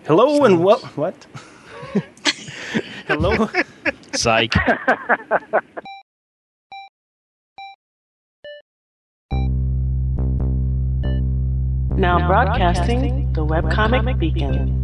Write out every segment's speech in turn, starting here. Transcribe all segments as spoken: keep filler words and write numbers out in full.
Hello and what? What? Hello. Psych. Now broadcasting the Webcomic Beacon.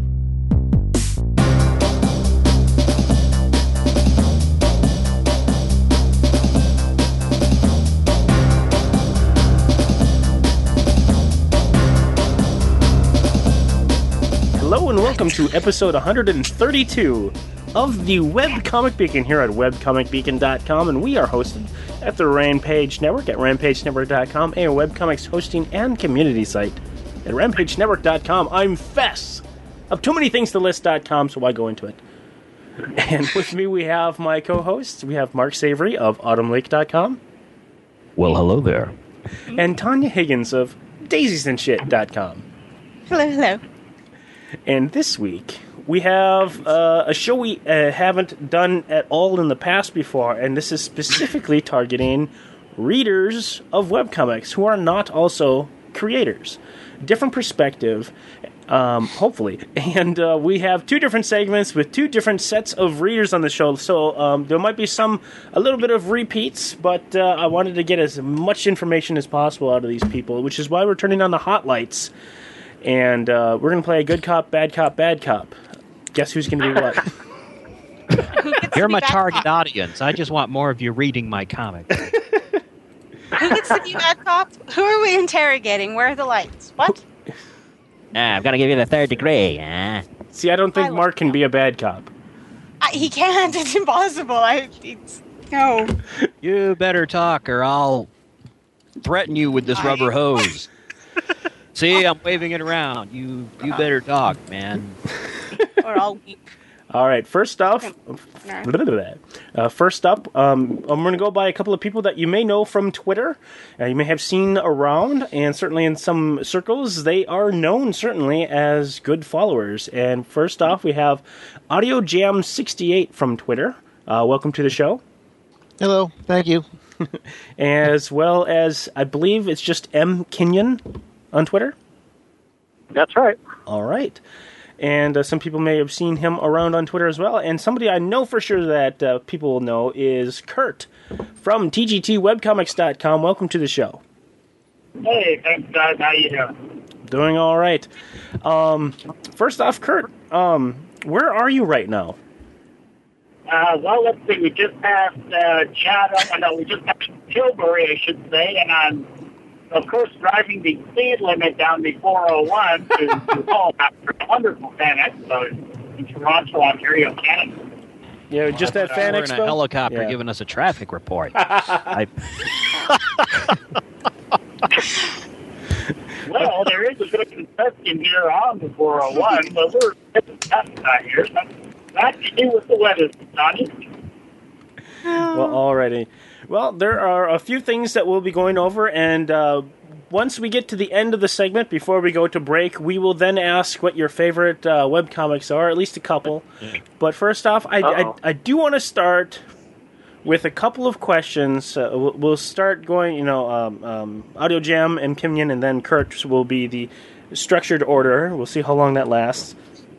Hello and welcome to episode one hundred thirty-two of the Webcomic Beacon here at webcomic beacon dot com, and we are hosted at the Rampage Network at rampage network dot com, a webcomics hosting and community site at rampage network dot com. I'm Fess of too many things to list dot com, so why go into it? And with me we have my co-hosts. We have Mark Savory of autumn lake dot com. Well, hello there. And Tanya Higgins of daisies and shit dot com. Hello, hello. And this week, we have uh, a show we uh, haven't done at all in the past before, and this is specifically targeting readers of webcomics who are not also creators. Different perspective, um, hopefully. And uh, we have two different segments with two different sets of readers on the show, so um, there might be some, a little bit of repeats, but uh, I wanted to get as much information as possible out of these people, which is why we're turning on the hotlights. And uh, we're going to play a good cop, bad cop, bad cop. Guess who's going to be what? You're my target cop? Audience. I just want more of you reading my comic. Who gets to be bad cop? Who are we interrogating? Where are the lights? What? Ah, I'm going to give you the third degree. Ah. See, I don't think I Mark can be a bad cop. I, he can't. It's impossible. I, it's, no. You better talk or I'll threaten you with this I... rubber hose. See, I'm waving it around. You you better talk, man. Or I'll weep. All right, first off, uh, first up, um, I'm going to go by a couple of people that you may know from Twitter. Uh, you may have seen around, and certainly in some circles, they are known, certainly, as good followers. And first off, we have Audio Jam sixty-eight from Twitter. Uh, welcome to the show. Hello, thank you. As well as, I believe it's just M. Kenyon on Twitter? That's right. All right. And uh, some people may have seen him around on Twitter as well. And somebody I know for sure that uh, people will know is Kurt from T G T webcomics dot com. Welcome to the show. Hey, thanks, guys. How you doing? Doing all right. Um, first off, Kurt, um, where are you right now? Uh, well, let's see. We just passed uh, Chatham. I know we just passed Tilbury, I should say, and I'm of course, driving the speed limit down the four oh one to, to home after a wonderful Fan Expo in Toronto, Ontario, Canada. Yeah, just well, that Fan we're Expo? in a helicopter yeah. giving us a traffic report. I... Well, there is a good congestion here on the four oh one, but we're getting past that here. That to do with the weather, Donnie. Well, alrighty. Well, there are a few things that we'll be going over, and uh, once we get to the end of the segment, before we go to break, we will then ask what your favorite uh, webcomics are, at least a couple. But first off, I, I, I do want to start with a couple of questions. Uh, we'll, we'll start going, you know, um, um, Audio Jam and Kimyon, and then Kurt will be the structured order. We'll see how long that lasts.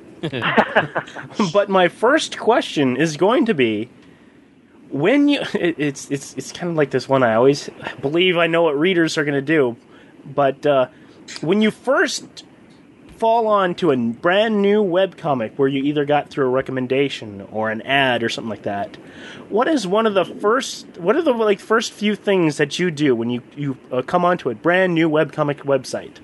But my first question is going to be, when you, it, it's it's it's kind of like this one I always believe I know what readers are going to do, but uh, when you first fall on to a brand new webcomic where you either got through a recommendation or an ad or something like that, what is one of the first, what are the like first few things that you do when you, you uh, come onto a brand new webcomic website?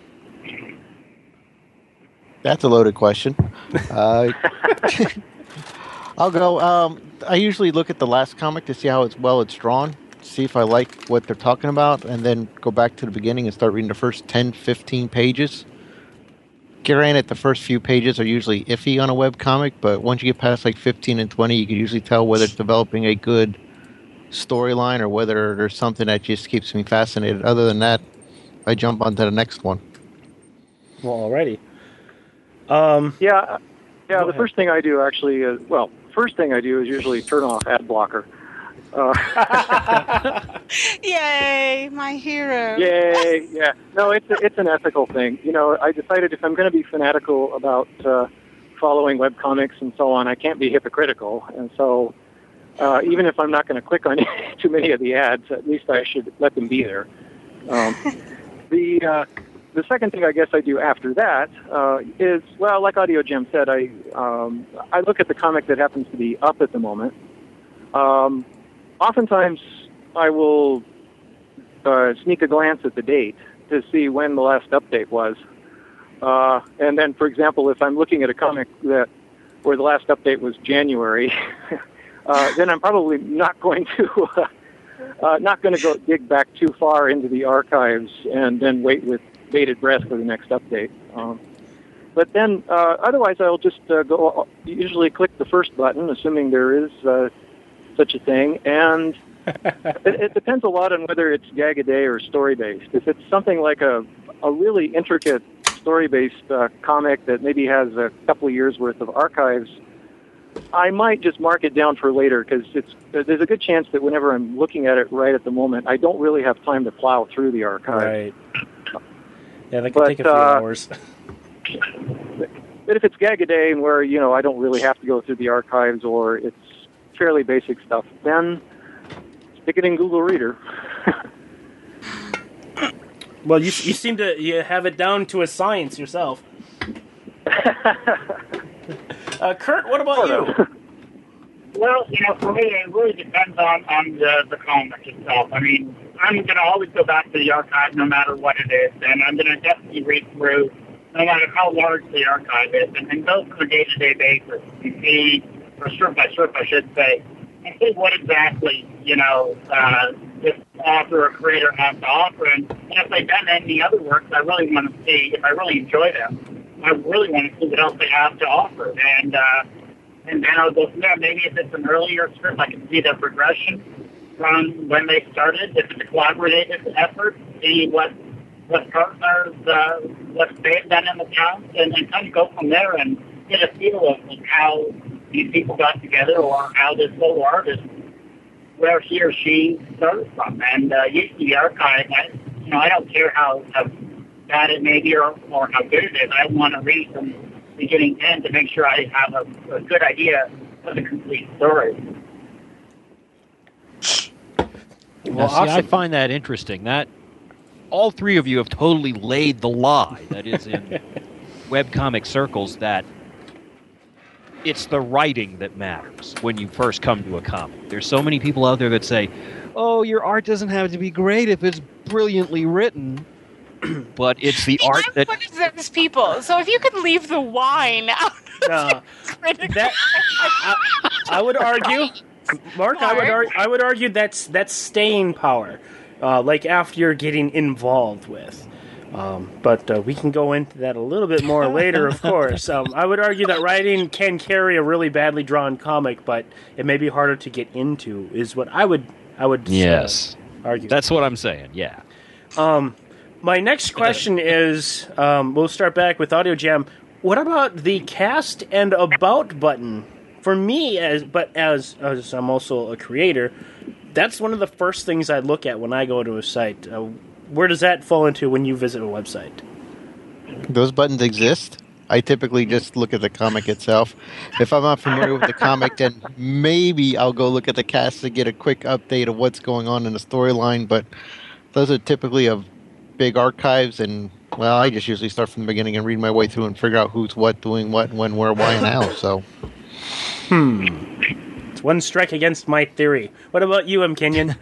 That's a loaded question. Uh, I'll go. Um, I usually look at the last comic to see how it's well it's drawn, see if I like what they're talking about, and then go back to the beginning and start reading the first ten, fifteen pages. Granted, the first few pages are usually iffy on a webcomic, but once you get past like fifteen and twenty, you can usually tell whether it's developing a good storyline or whether there's something that just keeps me fascinated. Other than that, I jump on to the next one. Well, alrighty. Um, yeah, yeah. The ahead. first thing I do actually is, well, first thing I do is usually turn off ad blocker. Uh, Yay, my hero. Yay, yeah. No, it's a, it's an ethical thing. You know, I decided if I'm going to be fanatical about uh, following webcomics and so on, I can't be hypocritical. And so uh, even if I'm not going to click on too many of the ads, at least I should let them be there. Um, the uh, the second thing I guess I do after that uh, is, well, like Audio Gem said, I um, I look at the comic that happens to be up at the moment. Um, oftentimes, I will uh, sneak a glance at the date to see when the last update was. Uh, and then, for example, if I'm looking at a comic that where the last update was January, uh, then I'm probably not going to uh, uh, not going to go dig back too far into the archives and then wait with bated breath for the next update. Um, but then, uh, otherwise, I'll just uh, go. Usually, click the first button, assuming there is uh, such a thing, and it, it depends a lot on whether it's gag a day or story based. If it's something like a a really intricate story-based uh, comic that maybe has a couple of years worth of archives, I might just mark it down for later because it's there's a good chance that whenever I'm looking at it right at the moment, I don't really have time to plow through the archive. Right. Yeah, that could But, take a few uh, hours. But if it's gag a day and where you know I don't really have to go through the archives or it's fairly basic stuff, then stick it in Google Reader. Well, you you seem to you have it down to a science yourself. uh, Kurt, what about you? Well, you know, for me, it really depends on, on the, the comic itself. I mean, I'm going to always go back to the archive no matter what it is, and I'm going to definitely read through no matter how large the archive is, and, and go from a day-to-day basis and see, or strip by strip, I should say, and see what exactly, you know, uh, this author or creator has to offer. And, and if they've done any other works, I really want to see, if I really enjoy them, I really want to see what else they have to offer. And, uh, and then I'll go from there. Maybe if it's an earlier script, I can see the progression from when they started. If it's a collaborative effort, see what what partners, uh, what they've done in the past, and, and kind of go from there and get a feel of like, how these people got together or how this little artist, where he or she started from. And uh, usually the archive, I, you know, I don't care how, how bad it may be or, or how good it is. I want to read from beginning to end to make sure I have a, a good idea of the complete story. Well, see, I find that interesting. That all three of you have totally laid the lie that is in webcomic circles that it's the writing that matters when you first come to a comic. There's so many people out there that say, oh, your art doesn't have to be great if it's brilliantly written, but it's the art I'm that... one of those people, so if you could leave the wine out of No, critical... that I, I, I would argue, Mark. I would ar- I would argue that's that's staying power, uh, like after you're getting involved with. Um, but uh, we can go into that a little bit more later, of course. Um, I would argue that writing can carry a really badly drawn comic, but it may be harder to get into. Is what I would I would Yes. uh, argue. That's what I'm saying, yeah. Um, my next question is, um, we'll start back with Audio Jam. What about the cast and about button? For me, as but as, as I'm also a creator, that's one of the first things I look at when I go to a site. Uh, where does that fall into when you visit a website? Those buttons exist. I typically just look at the comic itself. If I'm not familiar with the comic, then maybe I'll go look at the cast to get a quick update of what's going on in the storyline. But those are typically of big archives, and well, I just usually start from the beginning and read my way through and figure out who's what, doing what, when, where, why, and how. So, hmm, it's one strike against my theory. What about you, M. Kenyon?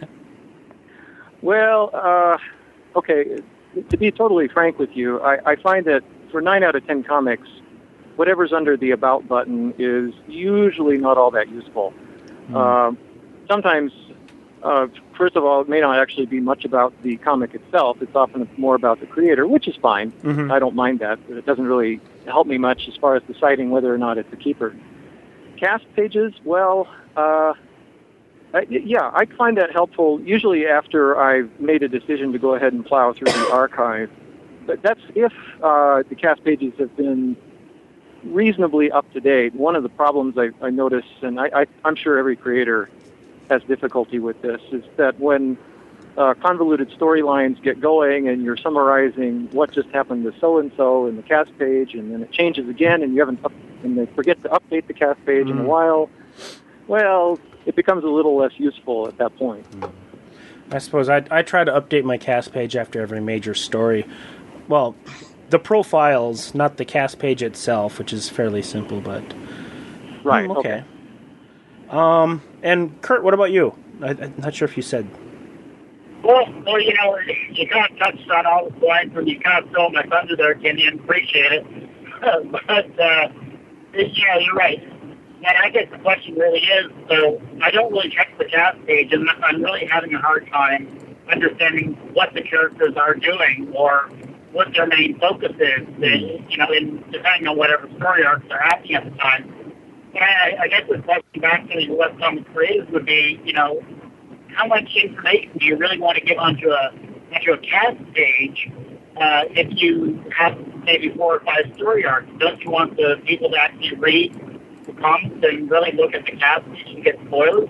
Well, uh, okay, to be totally frank with you, I, I find that for nine out of ten comics, whatever's under the About button is usually not all that useful. Mm. Uh, sometimes, uh, first of all, it may not actually be much about the comic itself. It's often more about the creator, which is fine. Mm-hmm. I don't mind that, but it doesn't really help me much as far as deciding whether or not it's a keeper. Cast pages, well... Uh, Uh, yeah, I find that helpful, usually after I've made a decision to go ahead and plow through the archive. But that's if uh, the cast pages have been reasonably up to date. One of the problems I, I notice, and I, I, I'm sure every creator has difficulty with this, is that when uh, convoluted storylines get going and you're summarizing what just happened to so-and-so in the cast page, and then it changes again and you haven't up- and they forget to update the cast page Mm. in a while, well, it becomes a little less useful at that point. I suppose I I try to update my cast page after every major story. Well, the profiles, not the cast page itself, which is fairly simple, but Right. mm, okay. Um, and Kurt, what about you? I, I'm not sure if you said. Well, well, you know, you kind of touched on all the points, and you kind of stole my thunder there, Kenny, and appreciate it. but, uh, yeah, you're right. And I guess the question really is, so I don't really check the cast page, and I'm really having a hard time understanding what the characters are doing or what their main focus is, and, you know, in, depending on whatever story arcs are happening at the time. And I, I guess the question back to the webcomic creators would be, you know, how much information do you really want to give onto a onto a cast page uh, if you have maybe four or five story arcs? Don't you want the people to actually read the comics and really look at the cast page and get spoilers?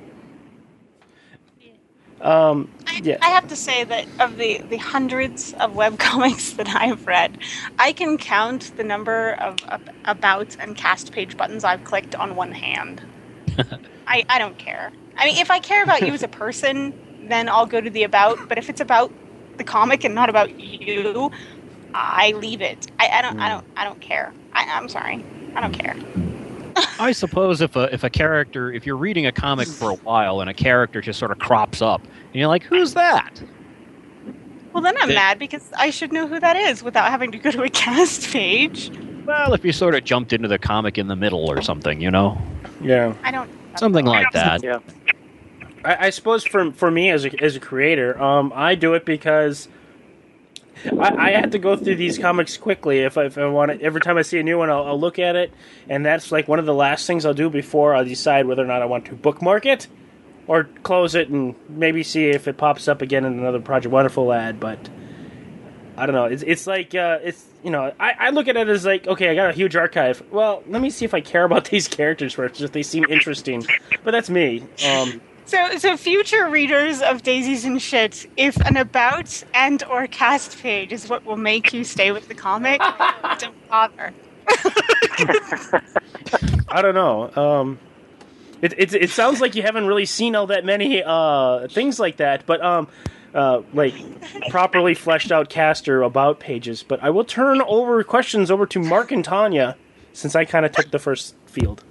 Um, I, yeah. I have to say that of the, the hundreds of webcomics that I've read, I can count the number of, of about and cast page buttons I've clicked on one hand. I, I don't care. I mean, if I care about you as a person, then I'll go to the about. But if it's about the comic and not about you, I leave it. I, I don't. I don't. I don't care. I, I'm sorry. I don't care. I suppose if a if a character, if you're reading a comic for a while and a character just sort of crops up, and you're like, "Who's that?" Well, then I'm They- mad because I should know who that is without having to go to a cast page. Well, if you sort of jumped into the comic in the middle or something, you know, Yeah. I don't. something like that. Yeah. I, I suppose for for me as a as a creator, um, I do it because I, I have to go through these comics quickly. If I, if I want to, every time I see a new one, I'll, I'll look at it, and that's like one of the last things I'll do before I decide whether or not I want to bookmark it or close it and maybe see if it pops up again in another Project Wonderful ad. But I don't know. It's it's like uh, it's you know I, I look at it as like, okay, I got a huge archive. Well, let me see if I care about these characters first, if they seem interesting. But that's me. Um, So, so future readers of Daisies and Shit, if an about and or cast page is what will make you stay with the comic, don't bother. I don't know. Um, it, it it sounds like you haven't really seen all that many uh, things like that, but um, uh, like properly fleshed out cast or about pages. But I will turn over questions over to Mark and Tanya, since I kind of took the first field.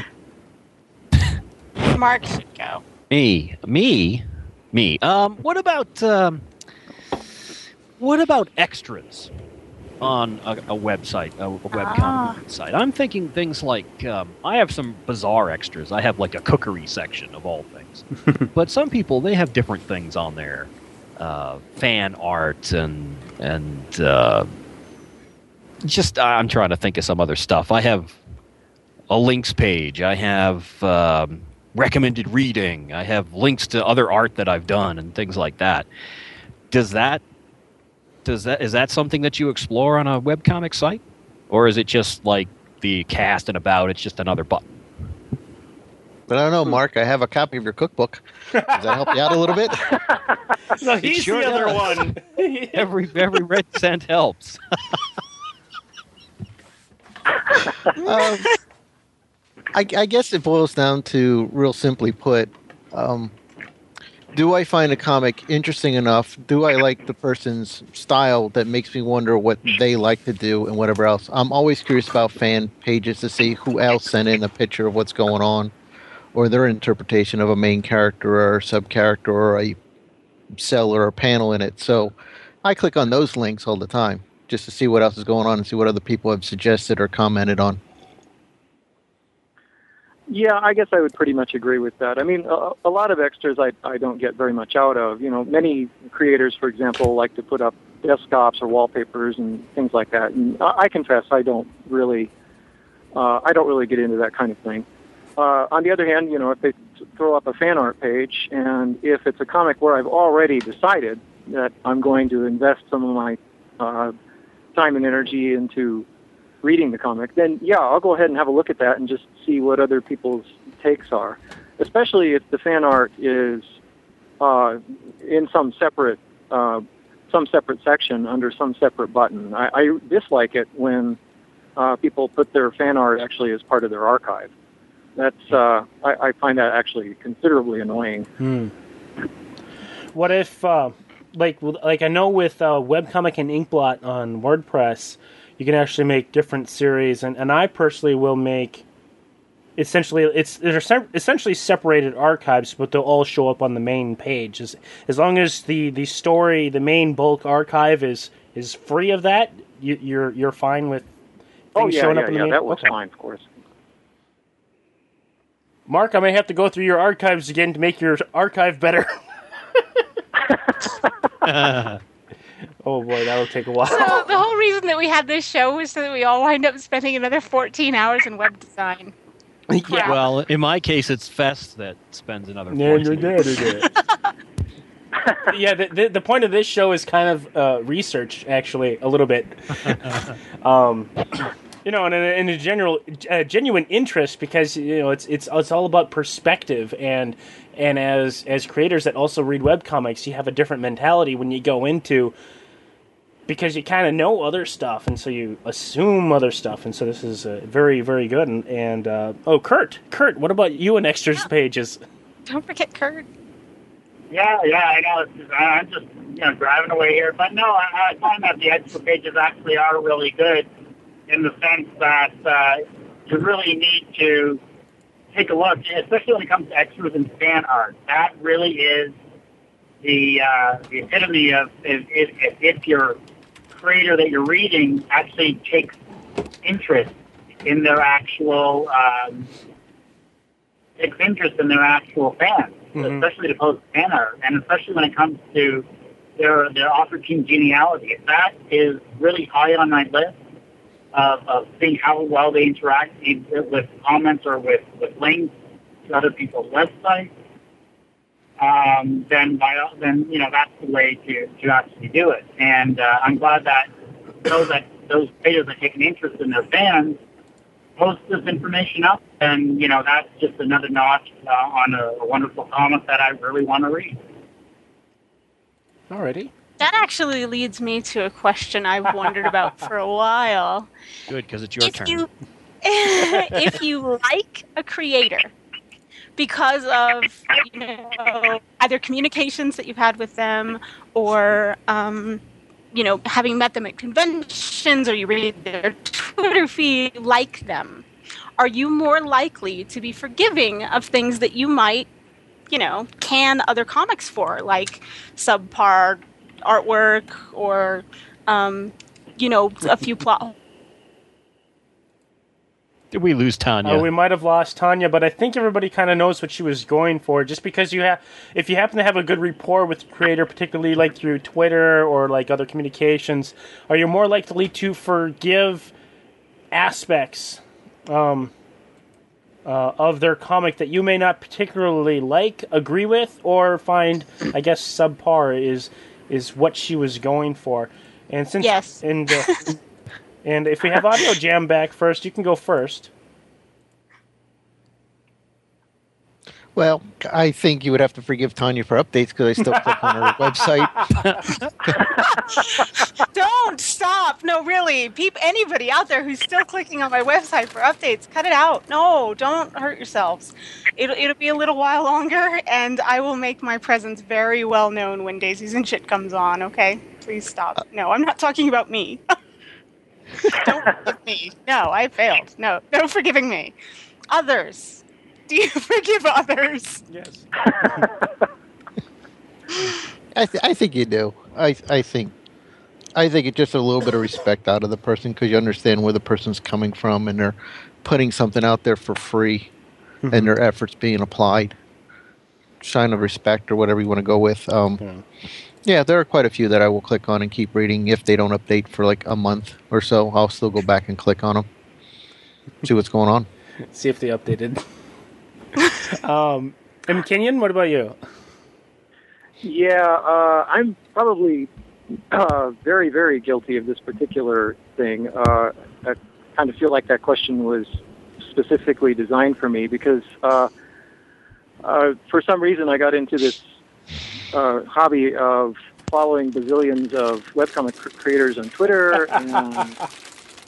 Mark should go. Me, me, me. Um, what about um, what about extras on a, a website, a, a webcomic Ah. website? I'm thinking things like um, I have some bizarre extras. I have like a cookery section of all things, but some people they have different things on there, uh, fan art and and uh, just I'm trying to think of some other stuff. I have a links page. I have. Um, recommended reading. I have links to other art that I've done and things like that. Does that does that is that something that you explore on a webcomic site? Or is it just like the cast and about, it's just another button? But I don't know, Mark. I have a copy of your cookbook. Does that help you out a little bit? No, he's sure the other does. one. Every every red cent helps. um, I, I guess it boils down to, real simply put, um, do I find a comic interesting enough? Do I like the person's style that makes me wonder what they like to do and whatever else? I'm always curious about fan pages to see who else sent in a picture of what's going on or their interpretation of a main character or a sub-character or a cell or a panel in it. So I click on those links all the time just to see what else is going on and see what other people have suggested or commented on. Yeah, I guess I would pretty much agree with that. I mean, a, a lot of extras I, I don't get very much out of. You know, many creators, for example, like to put up desktops or wallpapers and things like that. And I, I confess, I don't really, uh, I don't really get into that kind of thing. Uh, on the other hand, you know, if they throw up a fan art page, and if it's a comic where I've already decided that I'm going to invest some of my uh, time and energy into reading the comic, then yeah, I'll go ahead and have a look at that and just see what other people's takes are, especially if the fan art is uh, in some separate uh, some separate section under some separate button. I, I dislike it when uh, people put their fan art actually as part of their archive. That's uh, I, I find that actually considerably annoying. Hmm. What if, uh, like, like I know with uh, Webcomic and Inkblot on WordPress, you can actually make different series, and, and I personally will make. Essentially, it's they're se- essentially separated archives, but they'll all show up on the main page. As as long as the, the story, the main bulk archive is is free of that, you, you're you're fine with things oh yeah, showing yeah, up in yeah, the main. That works okay. fine, of course. Mark, I may have to go through your archives again to make your archive better. Oh boy, that'll take a while. So the whole reason that we had this show was so that we all wind up spending another fourteen hours in web design. Yeah. Well, in my case, it's Fest that spends another No, fourteen. no, no, no, no. Yeah, the, the the point of this show is kind of uh, research, actually, a little bit. um, you know, and in a general, uh, genuine interest, because you know it's it's it's all about perspective, and and as as creators that also read webcomics, you have a different mentality when you go into. Because you kind of know other stuff, and so you assume other stuff, and so this is uh, very, very good. And, and uh, oh, Kurt, Kurt, what about you and Extras Yeah. Pages? Don't forget Kurt. Yeah, yeah, I know. It's just, I'm just you know driving away here, but no, I, I find that the extra pages actually are really good in the sense that uh, you really need to take a look, especially when it comes to extras and fan art. That really is the uh, the epitome of if, if, if your creator that you're reading actually takes interest in their actual um, takes interest in their actual fans, Mhm. especially to post fan art, and especially when it comes to their their author geniality. That is really high on my list of, of seeing how well they interact with comments or with, with links to other people's websites. Um, then by then you know that's the way to, to actually do it. And uh, I'm glad that those that those pages that take an interest in their fans post this information up, and you know that's just another notch uh, on a, a wonderful comic that I really want to read. Alrighty. That actually leads me to a question I've wondered about for a while. Good, because it's your if turn. you if you like a creator because of you know either communications that you've had with them or um, you know having met them at conventions or you read their Twitter feed, like them, are you more likely to be forgiving of things that you might you know can other comics for, like subpar artwork or um, you know a few plot? Did we lose Tanya? Uh, we might have lost Tanya, but I think everybody kind of knows what she was going for. Just because you have, if you happen to have a good rapport with the creator, particularly like through Twitter or like other communications, are you more likely to forgive aspects um, uh, of their comic that you may not particularly like, agree with, or find, I guess, subpar is is what she was going for? And since Yes. and. Uh, And if we have Audio Jam back first, you can go first. Well, I think you would have to forgive Tanya for updates because I still click on her website. Don't stop. No, really. Peep anybody out there who's still clicking on my website for updates, cut it out. No, don't hurt yourselves. It'll, it'll be a little while longer, and I will make my presence very well known when Daisies and Shit comes on, okay? Please stop. No, I'm not talking about me. Don't forgive me. No, I failed. No, no forgiving me. Others. Do you forgive others? Yes. I, th- I think you do. I I think I think it's just a little bit of respect out of the person because you understand where the person's coming from and they're putting something out there for free Mm-hmm. and their efforts being applied. Sign of respect or whatever you want to go with. Um, Yeah. yeah, there are quite a few that I will click on and keep reading. If they don't update for like a month or so, I'll still go back and click on them, see what's going on. See if they updated. um, and Kenyon, what about you? Yeah, uh, I'm probably uh, very, very guilty of this particular thing. Uh, I kind of feel like that question was specifically designed for me because uh, uh, for some reason I got into this uh, hobby of following bazillions of webcomic cr- creators on Twitter and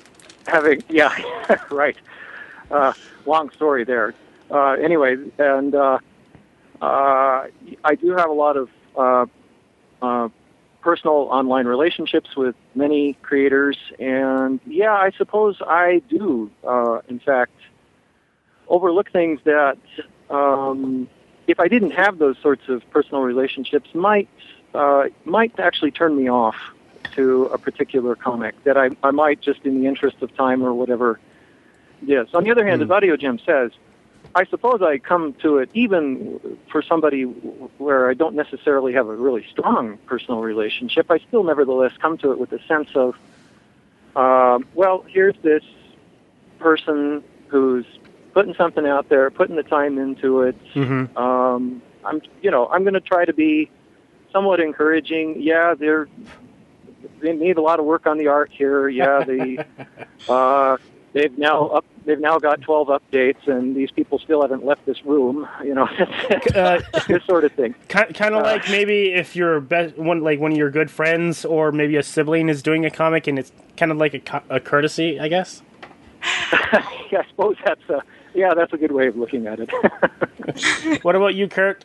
having, yeah, right. Uh, long story there. Uh, anyway, and uh, uh, I do have a lot of uh, uh, personal online relationships with many creators, and yeah, I suppose I do, uh, in fact, overlook things that, um, if I didn't have those sorts of personal relationships, might uh, might actually turn me off to a particular comic that I, I might, just in the interest of time or whatever. Yes. On the other hand, mm. as AudioGem says, I suppose I come to it even for somebody where I don't necessarily have a really strong personal relationship. I still nevertheless come to it with a sense of, uh, well, here's this person who's putting something out there, putting the time into it. Mm-hmm. Um, I'm, you know, I'm going to try to be somewhat encouraging. Yeah, they're they need a lot of work on the art here. Yeah, they uh, they've now up they've now got twelve updates, and these people still haven't left this room. You know, uh, this sort of thing. Kind of uh, like maybe if your best one, like one of your good friends, or maybe a sibling is doing a comic, and it's kind of like a, a courtesy, I guess. Yeah, I suppose that's a yeah, that's a good way of looking at it. What about you, Kurt?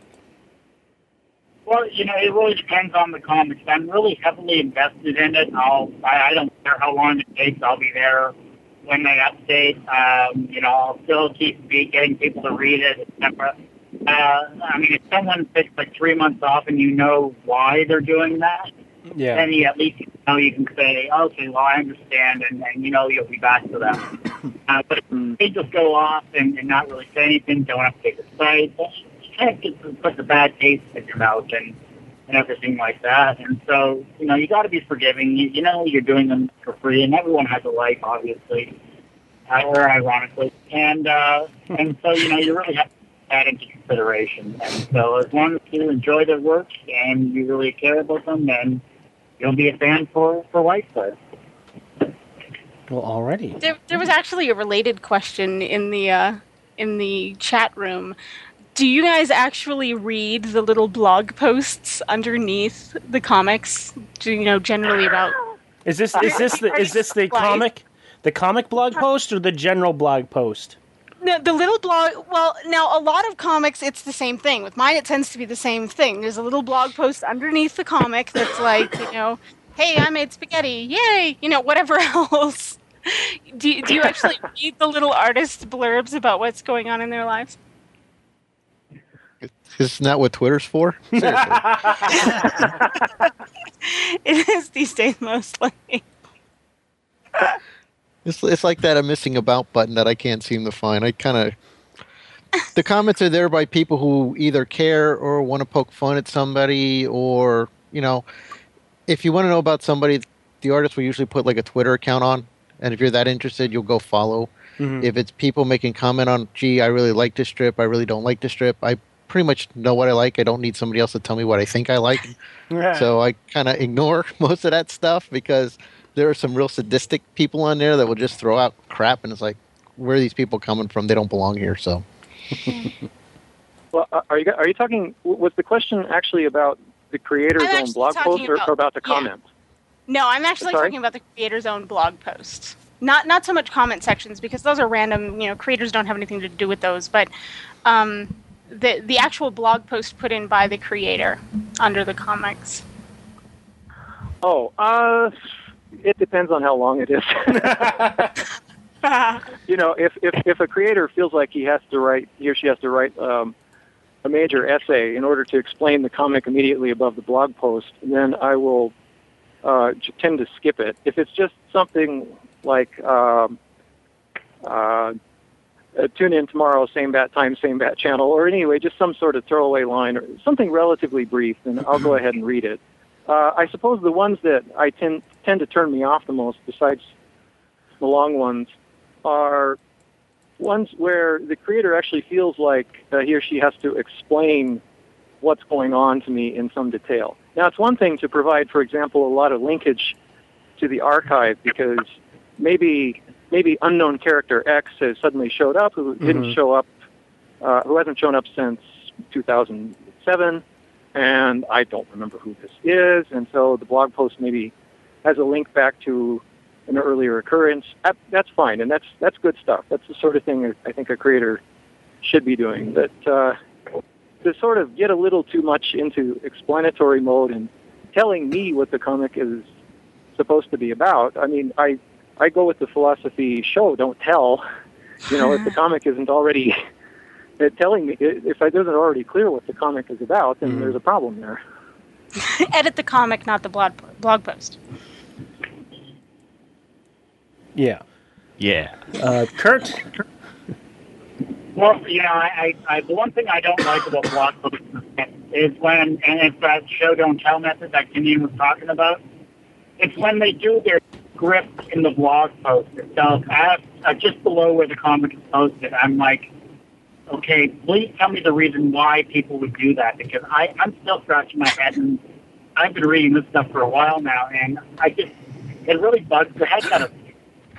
Well, you know, it really depends on the comics. I'm really heavily invested in it. I'll, I, I don't care how long it takes. I'll be there when they update. Um, you know, I'll still keep be getting people to read it, et cetera. Uh, I mean, if someone takes like three months off and you know why they're doing that, yeah. then you at least you know you can say, okay, well, I understand, and, and you know you'll be back to that. Uh, but if they just go off and, and not really say anything, don't update the site, it just puts a bad taste in your mouth and, and everything like that. And so, you know, you got to be forgiving. You, you know, you're doing them for free, and everyone has a life, obviously, uh, or ironically. And uh, and so, you know, you really have to take that into consideration. And so, as long as you enjoy their work and you really care about them, then you'll be a fan for for Whiteside. Well, already there, there was actually a related question in the uh, in the chat room. Do you guys actually read the little blog posts underneath the comics? Do you know generally about? Is this is this the is this the comic, the comic blog post or the general blog post? No, the little blog. Well, now a lot of comics, it's the same thing. With mine, it tends to be the same thing. There's a little blog post underneath the comic that's like, you know, hey, I made spaghetti, yay, you know, whatever else. Do do you actually read the little artist blurbs about what's going on in their lives? Isn't that what Twitter's for? It is these days, mostly. It's it's like that a missing about button that I can't seem to find. I kind of the comments are there by people who either care or want to poke fun at somebody, or you know, if you want to know about somebody, the artist will usually put like a Twitter account on, and if you're that interested, you'll go follow. Mm-hmm. If it's people making comment on, gee, I really like this strip, I really don't like this strip, I pretty much know what I like. I don't need somebody else to tell me what I think I like. Yeah. So I kind of ignore most of that stuff because there are some real sadistic people on there that will just throw out crap, and it's like, where are these people coming from? They don't belong here. So, well, are you are you talking? Was the question actually about the creator's own blog post, or about, or about the comment? Yeah. No, I'm actually Sorry? talking about the creator's own blog posts. Not not so much comment sections, because those are random. You know, creators don't have anything to do with those, but. Um, The the actual blog post put in by the creator under the comics. Oh, uh, it depends on how long it is. You know, if, if if a creator feels like he has to write, he or she has to write um, a major essay in order to explain the comic immediately above the blog post, then I will uh, tend to skip it. If it's just something like. Um, uh, Uh, tune in tomorrow, same bat time, same bat channel, or anyway, just some sort of throwaway line or something relatively brief, and I'll go ahead and read it. Uh, I suppose the ones that I tend tend to turn me off the most, besides the long ones, are ones where the creator actually feels like uh, he or she has to explain what's going on to me in some detail. Now, it's one thing to provide, for example, a lot of linkage to the archive, because maybe... Maybe unknown character X has suddenly showed up, who didn't mm-hmm. show up, uh, who hasn't shown up since two thousand seven, and I don't remember who this is. And so the blog post maybe has a link back to an earlier occurrence, that's fine, and that's that's good stuff. That's the sort of thing I think a creator should be doing. But uh, to sort of get a little too much into explanatory mode and telling me what the comic is supposed to be about, I mean, I I go with the philosophy: show, don't tell. You know, if the comic isn't already telling me, if it isn't already clear what the comic is about, then mm-hmm. there's a problem there. Edit the comic, not the blog blog post. Yeah. Yeah. Uh, Kurt? Well, you know, I, I, I, the one thing I don't like about blog posts is when, and it's that show don't tell method that Kenyon was talking about, it's when they do their script in the blog post itself, at, uh, just below where the comic is posted. I'm like, okay, please tell me the reason why people would do that, because I, I'm still scratching my head, and I've been reading this stuff for a while now, and I just, it really bugs the heck out of me.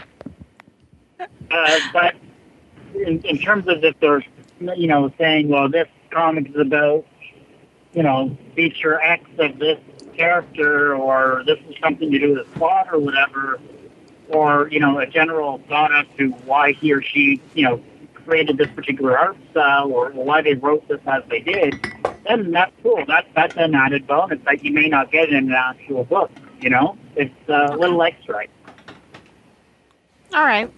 Uh, but in, in terms of if they're, you know, saying, well, this comic is about, you know, feature X of this character, or this is something to do with the plot or whatever, or, you know, a general thought as to why he or she, you know, created this particular art style, or why they wrote this as they did, then that's cool. That's, that's an added bonus that you may not get in an actual book, you know? It's uh, a little extra. All right.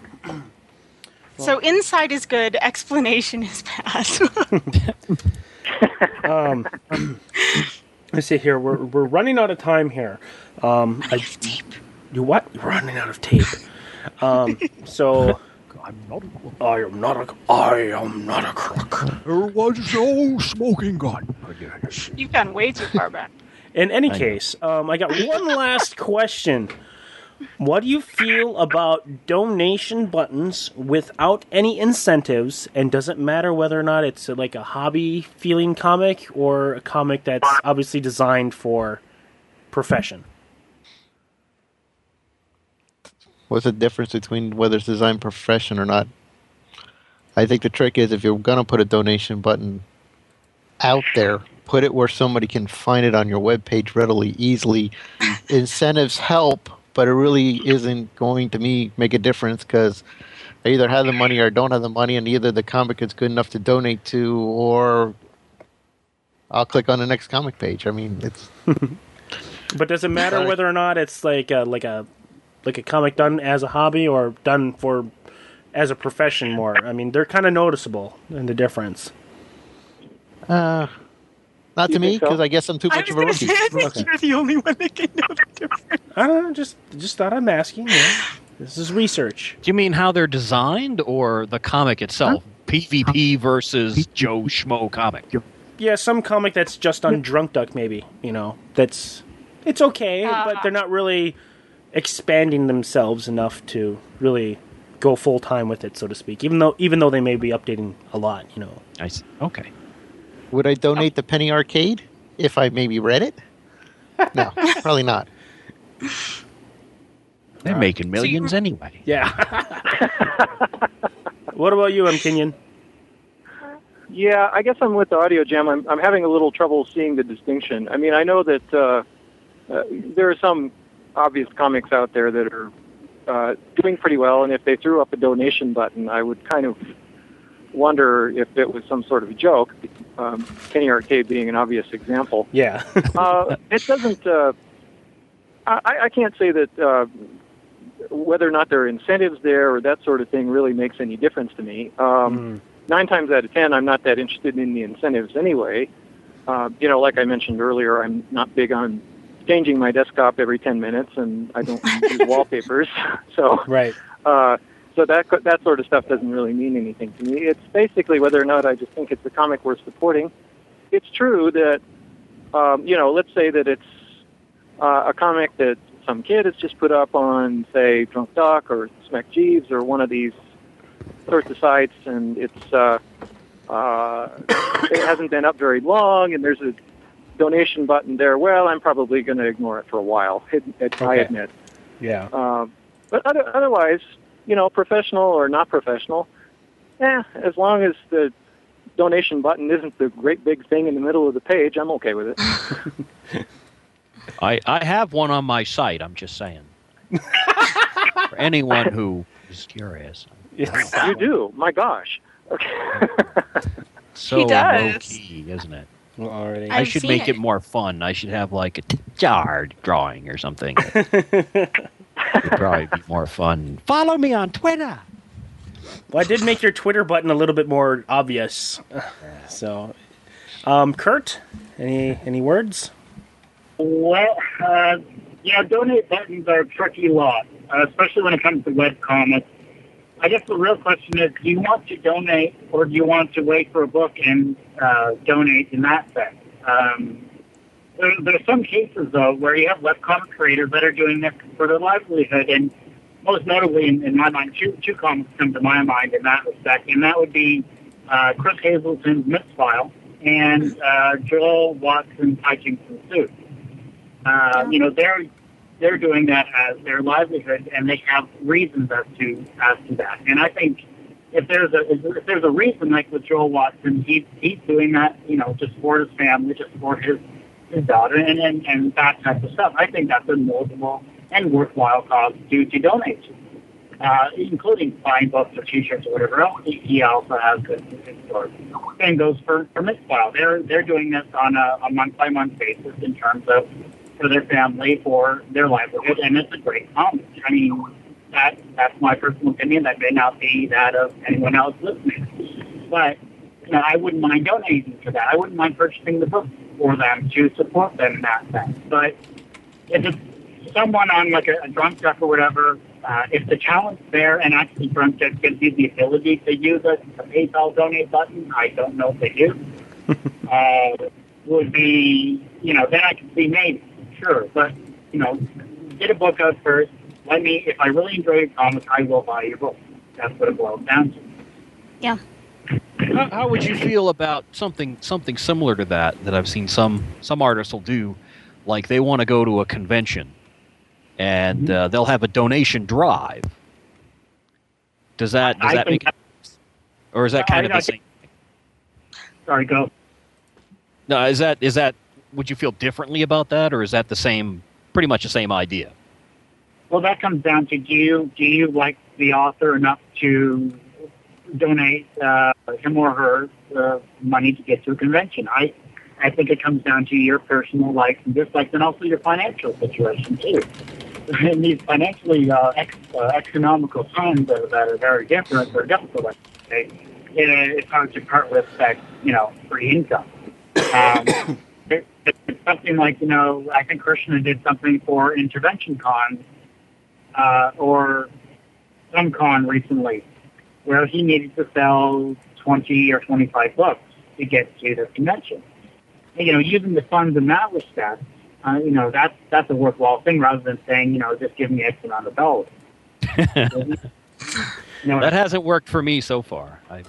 So inside is good, explanation is bad. um, let's see here. We're we're running out of time here. Um, I, tape. You what? You're running out of tape. Um, so I'm not. A I am not a. I am not a crook. There was no smoking gun. You've gone way too far back. In any case, um, I got one last question. What do you feel about donation buttons without any incentives, and does it matter whether or not it's like a hobby feeling comic or a comic that's obviously designed for profession? What's the difference between whether it's designed profession or not? I think the trick is if you're going to put a donation button out there, put it where somebody can find it on your webpage readily, easily. Incentives help, but it really isn't going to me make a difference because I either have the money or don't have the money, and either the comic is good enough to donate to, or I'll click on the next comic page. I mean, it's. But does it matter whether or not it's like a, like a like a comic done as a hobby or done for as a profession more? I mean, they're kind of noticeable in the difference. Uh, not to me, because so? I guess I'm too much of a rookie. Say, I think okay. You're the only one that can know the difference. I don't know, just just thought I'm asking. You know, this is research. Do you mean how they're designed or the comic itself? Huh? PvP versus Joe Schmo comic. Yeah, some comic that's just on Drunk Duck, maybe. You know, that's it's okay, uh, but they're not really expanding themselves enough to really go full time with it, so to speak. Even though even though they may be updating a lot, you know. I see. Okay. Would I donate the Penny Arcade if I maybe read it? No, probably not. They're making millions anyway. Yeah. What about you, M. Kenyon? Yeah, I guess I'm with the Audio Jam. I'm, I'm having a little trouble seeing the distinction. I mean, I know that uh, uh, there are some obvious comics out there that are uh, doing pretty well, and if they threw up a donation button, I would kind of wonder if it was some sort of a joke. Um, Penny Arcade being an obvious example. Yeah. uh, it doesn't. Uh, I, I can't say that uh, whether or not there are incentives there or that sort of thing really makes any difference to me. Um, mm. Nine times out of ten, I'm not that interested in the incentives anyway. Uh, you know, like I mentioned earlier, I'm not big on changing my desktop every ten minutes, and I don't use wallpapers. So, right. Uh, so that that sort of stuff doesn't really mean anything to me. It's basically whether or not I just think it's a comic worth supporting. It's true that, um, you know, let's say that it's uh, a comic that some kid has just put up on, say, Drunk Duck or Smack Jeeves or one of these sorts of sites, and it's uh, uh, it hasn't been up very long, and there's a donation button there. Well, I'm probably going to ignore it for a while, I okay. admit. Yeah. Uh, but other, otherwise, you know, professional or not professional, yeah, as long as the donation button isn't the great big thing in the middle of the page, I'm okay with it. I, I have one on my site, I'm just saying. For anyone who is curious. Yes. You do. My gosh. Okay. So He does. low key, isn't it? Alrighty. I I've should seen make it. it more fun. I should have like a yard drawing or something. It would probably be more fun. Follow me on Twitter. Well, I did make your Twitter button a little bit more obvious. So, um, Kurt, any any words? Well, uh, yeah, donate buttons are a tricky lot, uh, especially when it comes to webcomics. I guess the real question is, do you want to donate or do you want to wait for a book and uh, donate in that sense? Um, there, there's some cases, though, where you have webcomic creators that are doing this for their livelihood, and most notably, in, in my mind, two, two comics come to my mind in that respect, and that would be uh, Chris Hazelton's Mythfile and uh, Joel Watson's Hijinks Ensued. Uh, you know, they're they're doing that as their livelihood, and they have reasons as to as to that. And I think if there's a if there's a reason, like with Joel Watson, he he's doing that, you know, to support his family, to support his his daughter, and and, and that type of stuff. I think that's a notable and worthwhile cause to to donate to, uh, including buying books or T-shirts or whatever else. He, he also has good stores. Same goes for for Mythfile. They're they're doing this on a, a month by month basis in terms of for their family, for their livelihood, and it's a great comic. I mean, that that's my personal opinion. That may not be that of anyone else listening, but you know, I wouldn't mind donating to that. I wouldn't mind purchasing the book for them to support them in that sense. But if it's someone on like a, a Drunk Duck or whatever, uh, if the talent's there and actually Drunk Duck gives you the ability to use a, a PayPal donate button, I don't know if they do. uh, would be, you know, then I could see maybe. Sure, but, you know, get a book out first. Let me, if I really enjoy your comic, I will buy your book. That's what it boils down to. Yeah. How, how would you feel about something something similar to that that I've seen some some artists will do, like they want to go to a convention, and Mm-hmm. uh, they'll have a donation drive. Does that does I that think make, or is that kind I- of I the same? Sorry, go. No, is that is that? Would you feel differently about that, or is that the same, pretty much the same idea? Well, that comes down to do you, do you like the author enough to donate uh, him or her uh, money to get to a convention? I I think it comes down to your personal likes and dislikes, and also your financial situation, too. In these financially uh, ex, uh, economical times that, that are very different or difficult, let's say, it, it's hard to part with that, you know, free income. Um, it, it's something like, you know, I think Krishna did something for Intervention Con uh, or some con recently where he needed to sell twenty or twenty-five books to get to the convention. And, you know, using the funds in that respect, uh, you know, that's, that's a worthwhile thing rather than saying, you know, just give me X amount of dollars. You know, That hasn't worked for me so far. I,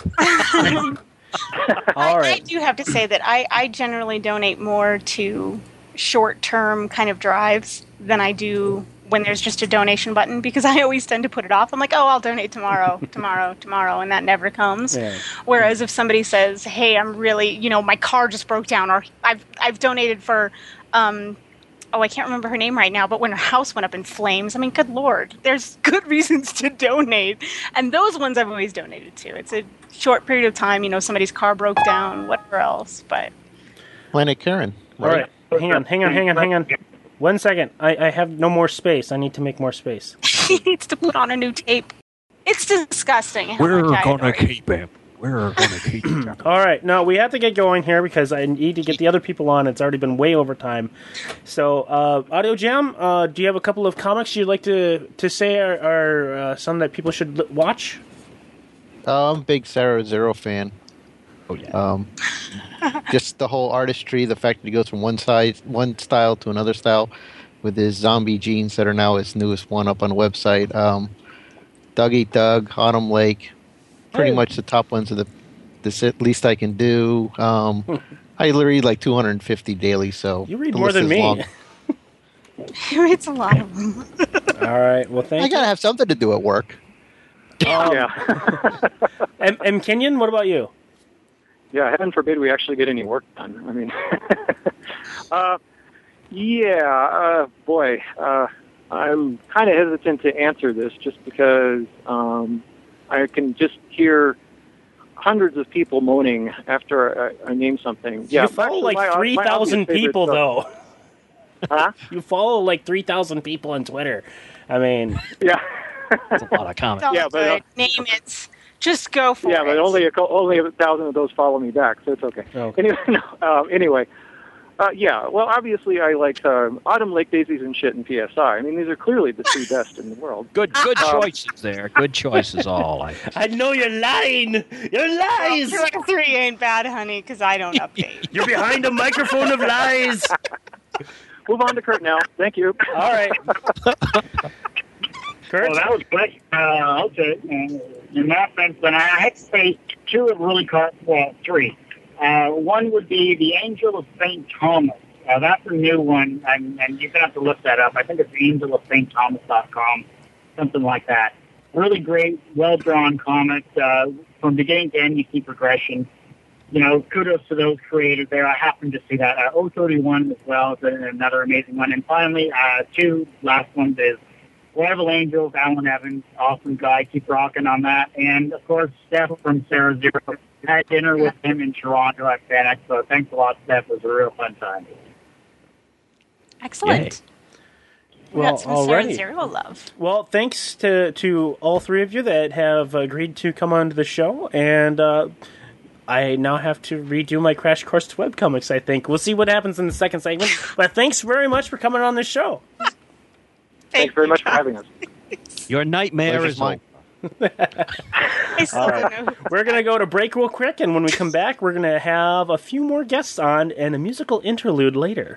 All I, right. I do have to say that I, I generally donate more to short-term kind of drives than I do when there's just a donation button, because I always tend to put it off. I'm like, oh, I'll donate tomorrow, tomorrow, tomorrow, and that never comes. Yeah. Whereas if somebody says, hey, I'm really, you know, my car just broke down, or I've I've donated for, um, oh, I can't remember her name right now, but when her house went up in flames, I mean, good Lord, there's good reasons to donate. And those ones I've always donated to. It's a short period of time, you know, somebody's car broke down, whatever else, but... Planet Karen. All right. Hang on, hang on, hang on, hang on. One second. I, I have no more space. I need to make more space. He needs to put on a new tape. It's disgusting. how We're much I gonna adore it. keep him. We're gonna keep him. All right. No, we have to get going here because I need to get the other people on. It's already been way over time. So, uh, Audio Jam, uh, do you have a couple of comics you'd like to, to say are, are uh, some that people should l- watch? Uh, I'm a big Sarah Zero fan. oh yeah. Um, just the whole artistry, the fact that he goes from one side, one style to another style, with his zombie jeans that are now his newest one up on the website. Um, Doug Eat Doug, Autumn Lake, pretty Hey. much the top ones of the the least I can do. Um, I read like two hundred fifty daily, so You read the more list than is me. long. It's a lot of them. All right. Well, thank I you. gotta have something to do at work. Um, Yeah. M. M. Kenyon, what about you? Yeah, heaven forbid we actually get any work done. I mean, uh, yeah, uh, boy, uh, I'm kind of hesitant to answer this just because um, I can just hear hundreds of people moaning after I, I name something. Yeah, you follow actually, like my- three my thousand obvious favorite people, stuff- though. Huh? You follow like three thousand people on Twitter. I mean, Yeah. That's a lot of comments. Don't Yeah, but, uh, do it. Name it. Just go for Yeah, it. but only a, co- only a thousand of those follow me back, so it's okay. Okay. Anyway, no, um, anyway, uh, yeah. Well, obviously, I like um, Autumn Lake Daisies and shit and P S I. I mean, these are clearly the three best in the world. Good, good Um, choices there. Good choices, all. I, I know you're lying. You're lies. Two out of three ain't bad, honey, because I don't update. You're behind a microphone of lies. Move on to Kurt now. Thank you. All right. Kurt? Well, that was quick. Uh, okay. Uh, in that sense, then I had to say two have really caught, well, three. Uh, one would be The Angel of Saint Thomas. Uh, that's a new one, and, and you're going to have to look that up. I think it's angel of saint thomas dot com, something like that. Really great, well-drawn comic. Uh, from beginning to end, you see progression. You know, kudos to those creators there. I happened to see that. Uh, O thirty-one as well is another amazing one. And finally, uh, two last ones is Rival Angels, Alan Evans, awesome guy. Keep rocking on that. And, of course, Steph from Sarah Zero. I had dinner with him in Toronto at Fan Expo. Thanks a lot, Steph. It was a real fun time. Excellent. We Well, got some alrighty. Sarah Zero love. Well, thanks to, to all three of you that have agreed to come on to the show. And uh, I now have to redo my Crash Course to webcomics, I think. We'll see what happens in the second segment. But thanks very much for coming on the show. Thanks very much for having us. your nightmare Pleasure's is mine. over. I still All don't right. know. We're going to go to break real quick, and when we come back, we're going to have a few more guests on and a musical interlude later.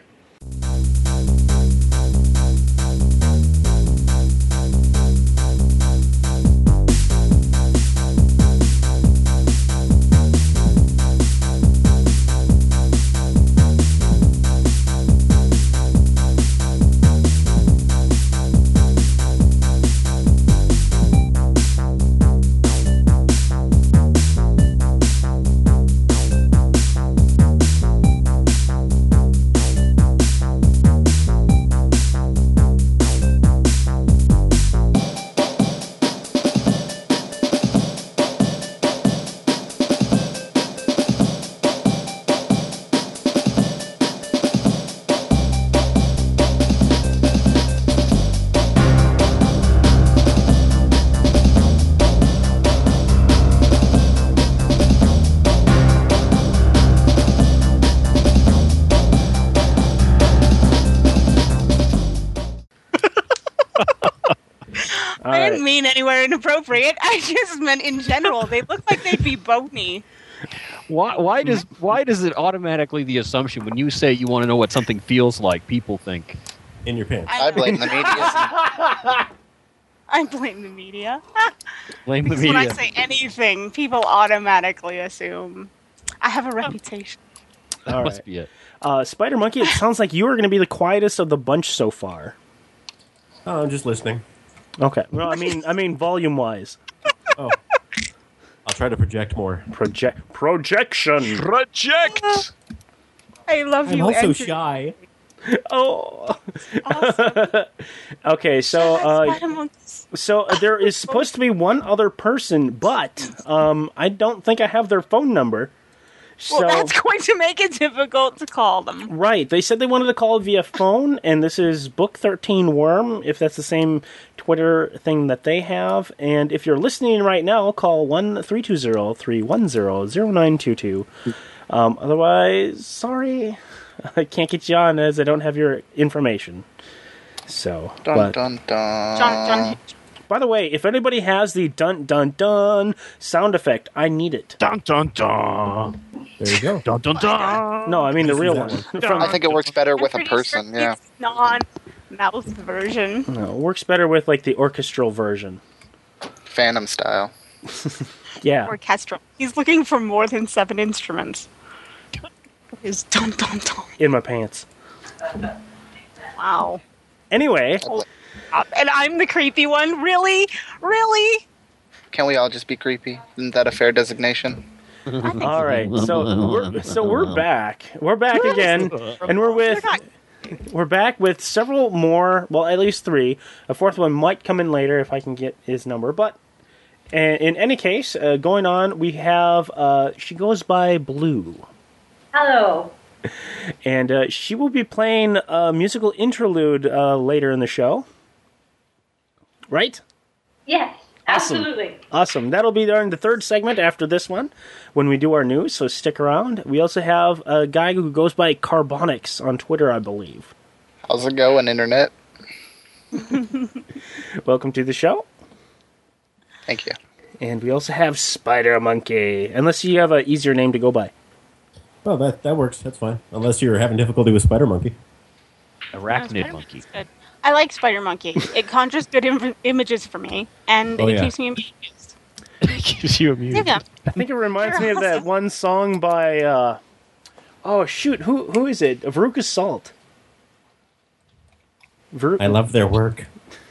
I didn't mean anywhere inappropriate. I just meant in general. They look like they'd be bony. Why, why does why does it automatically the assumption when you say you want to know what something feels like, people think in your pants? I blame the media. I blame the media. blame the Because media? when I say anything, people automatically assume I have a reputation. That All must right. be it. Uh, Spider Monkey, it sounds like you are going to be the quietest of the bunch so far. Oh, I'm just listening. Okay. Well, I mean, I mean, volume wise. Oh, I'll try to project more. Project projection. Project. I love I'm you. also Andrew. shy. Oh. Awesome. Okay, so uh, Spider monkeys. so uh, there is supposed to be one other person, but um, I don't think I have their phone number. Well, So that's going to make it difficult to call them. right, they said they wanted to call via phone, and this is Book thirteen Worm, if that's the same Twitter thing that they have. And if you're listening right now, call one three two zero, three one zero, zero nine two two. Um, otherwise, sorry, I can't get you on as I don't have your information. So, Dun but, dun dun. John, John, by the way, if anybody has the dun dun dun sound effect, I need it. Dun dun dun. There you go. Dun dun dun. No, I mean the Just real use one. that From- I think it works better with a I'm pretty person. sure Yeah. it's non-mouth version. no, it works better with like the orchestral version. Phantom style. Yeah. Orchestral. He's looking for more than seven instruments. Is dum dum dum. In my pants. Wow. Anyway, Uh, and I'm the creepy one. Really, really. Can we all just be creepy? Isn't that a fair designation? all right. So we're so we're back. We're back again, and we're with We're back with several more, well, at least three. A fourth one might come in later if I can get his number. But in, in any case, uh, going on, we have, uh, she goes by Blue. Hello. And uh, she will be playing a musical interlude uh, later in the show. Right? Yes, Awesome. absolutely. Awesome. That'll be during the third segment after this one when we do our news, so stick around. We also have a guy who goes by Carbonics on Twitter, I believe. How's it going, Internet? Welcome to the show. Thank you. And we also have Spider Monkey, unless you have an easier name to go by. Oh, that that works. That's fine. Unless you're having difficulty with Spider Monkey. Arachnid Monkey. Good. I like Spider Monkey. It conjures good Im- images for me, and Oh, it yeah. keeps me amused. It keeps you amused. Yeah. I think it reminds You're me of that awesome. one song by, uh, oh shoot, who who is it? Veruca Salt. Ver- I love their work.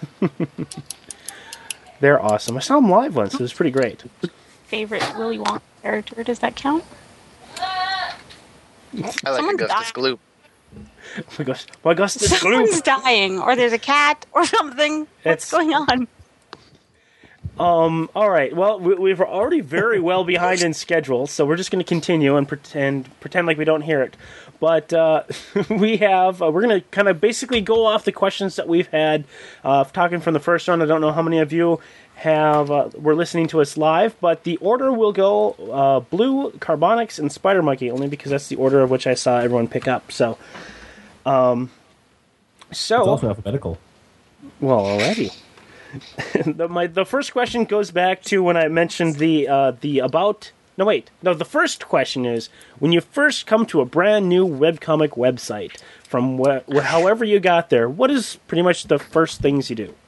They're awesome. I saw them live once. It was pretty great. Favorite Willy Wonka character? Does that count? I like Someone's Augustus dying. Gloop. My gosh, my gosh, this Someone's Gloop. dying, or there's a cat, or something. What's It's- going on? Um. All right. Well, we, we've already very well behind in schedule, so we're just going to continue and pretend pretend like we don't hear it. But uh, we have uh, we're going to kind of basically go off the questions that we've had. Uh, talking from the first round, I don't know how many of you have uh, were listening to us live, but the order will go uh, Blue, Carbonics, and Spider Monkey, only because that's the order of which I saw everyone pick up. So, um, so It's also alphabetical. well, already. the, my, the first question goes back to when I mentioned the uh, the about. No, wait. No, the first question is when you first come to a brand new webcomic website, from wh- wh- however you got there, what is pretty much the first things you do?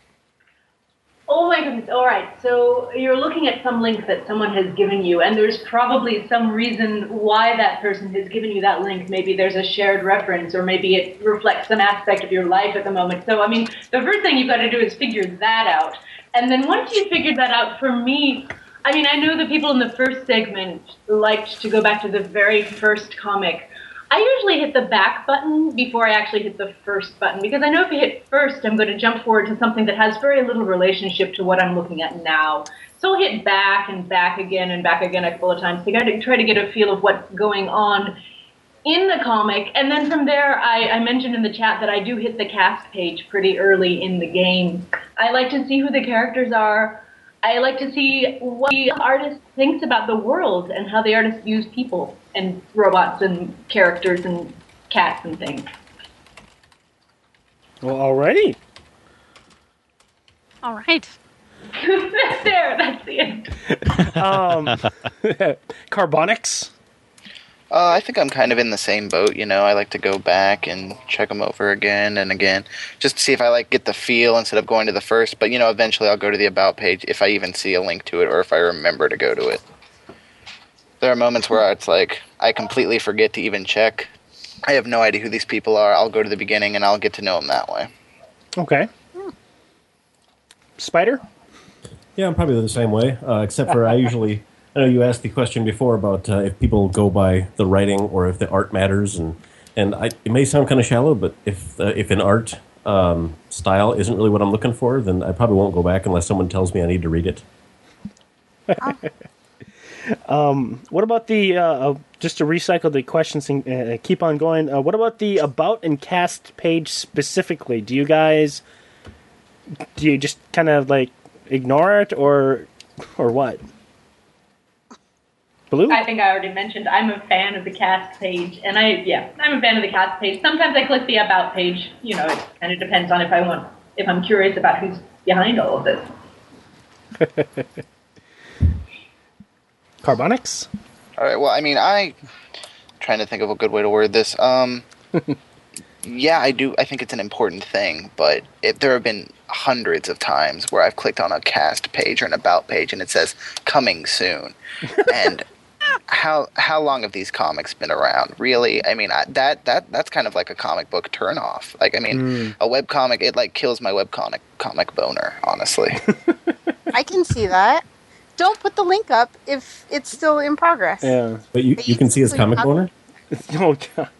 Oh my goodness. All right. So you're looking at some link that someone has given you, and there's probably some reason why that person has given you that link. Maybe there's a shared reference, or maybe it reflects some aspect of your life at the moment. So, I mean, the first thing you've got to do is figure that out. And then once you figured that out, for me, I mean, I know the people in the first segment liked to go back to the very first comic. I usually hit the back button before I actually hit the first button, because I know if I hit first, I'm going to jump forward to something that has very little relationship to what I'm looking at now. So I'll hit back and back again and back again a couple of times to kind of try to get a feel of what's going on in the comic. And then from there, I, I mentioned in the chat that I do hit the cast page pretty early in the game. I like to see who the characters are. I like to see what the artist thinks about the world and how the artist views people and robots and characters and cats and things. Well, alrighty. All right. There, that's the end. Um, Carbonics. Uh, I think I'm kind of in the same boat, you know. I like to go back and check them over again and again, just to see if I like get the feel instead of going to the first. But you know, eventually I'll go to the about page if I even see a link to it or if I remember to go to it. There are moments where it's like I completely forget to even check. I have no idea who these people are. I'll go to the beginning and I'll get to know them that way. Okay. Spider. Yeah, I'm probably the same way, uh, except for I usually, I know you asked the question before about uh, if people go by the writing or if the art matters, and and I, it may sound kind of shallow, but if uh, if an art um, style isn't really what I'm looking for, then I probably won't go back unless someone tells me I need to read it. um, what about the, uh, uh, just to recycle the questions and uh, keep on going, uh, what about the about and cast page specifically? Do you guys, do you just kind of like ignore it or or what? Blue? I think I already mentioned I'm a fan of the cast page, and I, yeah, I'm a fan of the cast page. Sometimes I click the about page, you know, it kind of depends on if I want, if I'm curious about who's behind all of this. Carbonics? All right. Well, I mean, I trying to think of a good way to word this. Um, yeah, I do. I think it's an important thing, but it, there have been hundreds of times where I've clicked on a cast page or an about page, and it says "coming soon," and how how long have these comics been around? Really? I mean, I, that that that's kind of like a comic book turnoff. Like, I mean, Mm. a web comic, it like kills my web comic comic boner. Honestly. I can see that. Don't put the link up if it's still in progress. Yeah. But you, you can see his comic boner? Oh, God.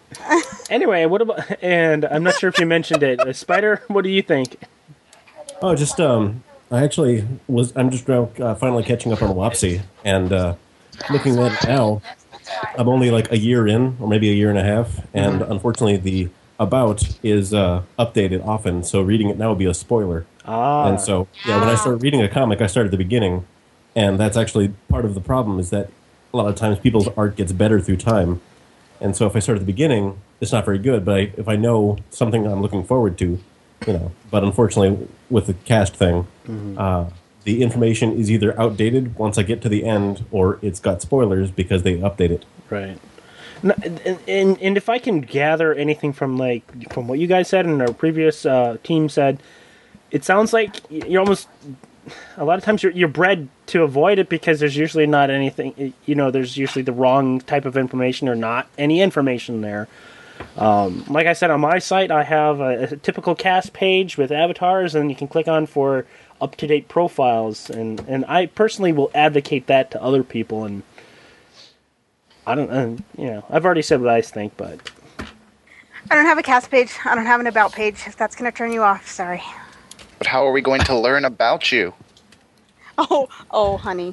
Anyway, what about? And I'm not sure if you mentioned it, uh, Spider. What do you think? Oh, just um, I actually was. I'm just now uh, finally catching up on Wapsi, and uh, looking at it now, I'm only like a year in, or maybe a year and a half, and mm-hmm. unfortunately, the about is uh, updated often, so reading it now would be a spoiler. Ah. And so, yeah, when I start reading a comic, I start at the beginning, and that's actually part of the problem. Is that a lot of times people's art gets better through time, and so if I start at the beginning, it's not very good. But I, if I know something I'm looking forward to, you know. But unfortunately, with the cast thing, mm-hmm. uh, the information is either outdated once I get to the end, or it's got spoilers because they update it. Right. And, and, and if I can gather anything from like from what you guys said and our previous uh, team said, it sounds like you're almost a lot of times you're you're bred to avoid it because there's usually not anything. You know, there's usually the wrong type of information or not any information there. Um, like I said, on my site, I have a, a typical cast page with avatars, and you can click on for up-to-date profiles. And, and I personally will advocate that to other people. And I don't, uh, you know, I've already said what I think, but I don't have a cast page. I don't have an about page. If that's going to turn you off, sorry. But how are we going to learn about you? Oh, oh, honey.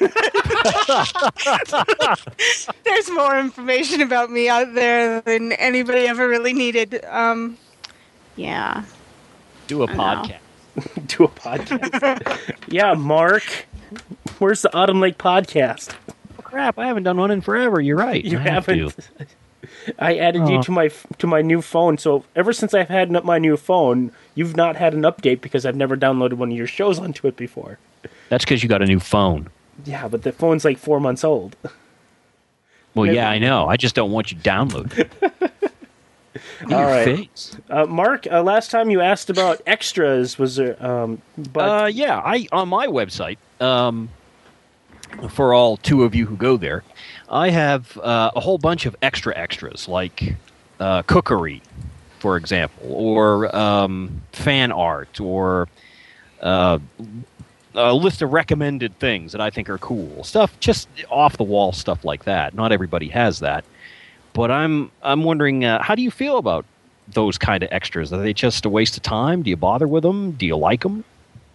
There's more information about me out there than anybody ever really needed. Um, yeah. Do a podcast. Do a podcast. Yeah, Mark. Where's the Autumn Lake podcast? Oh, crap, I haven't done one in forever. You're right. You I haven't. Have I added oh. you to my to my new phone, so ever since I've had my new phone, you've not had an update because I've never downloaded one of your shows onto it before. That's because you got a new phone. Yeah, but the phone's like four months old. Well, Maybe. yeah, I know. I just don't want you downloaded. All right, face. Uh, Mark. Uh, last time you asked about extras, was there? Um, but uh, yeah, I on my website. Um, for all two of you who go there, I have uh, a whole bunch of extra extras, like uh, cookery, for example, or um, fan art, or uh, a list of recommended things that I think are cool. Stuff, just off-the-wall stuff like that. Not everybody has that. But I'm I'm wondering, uh, how do you feel about those kind of extras? Are they just a waste of time? Do you bother with them? Do you like them?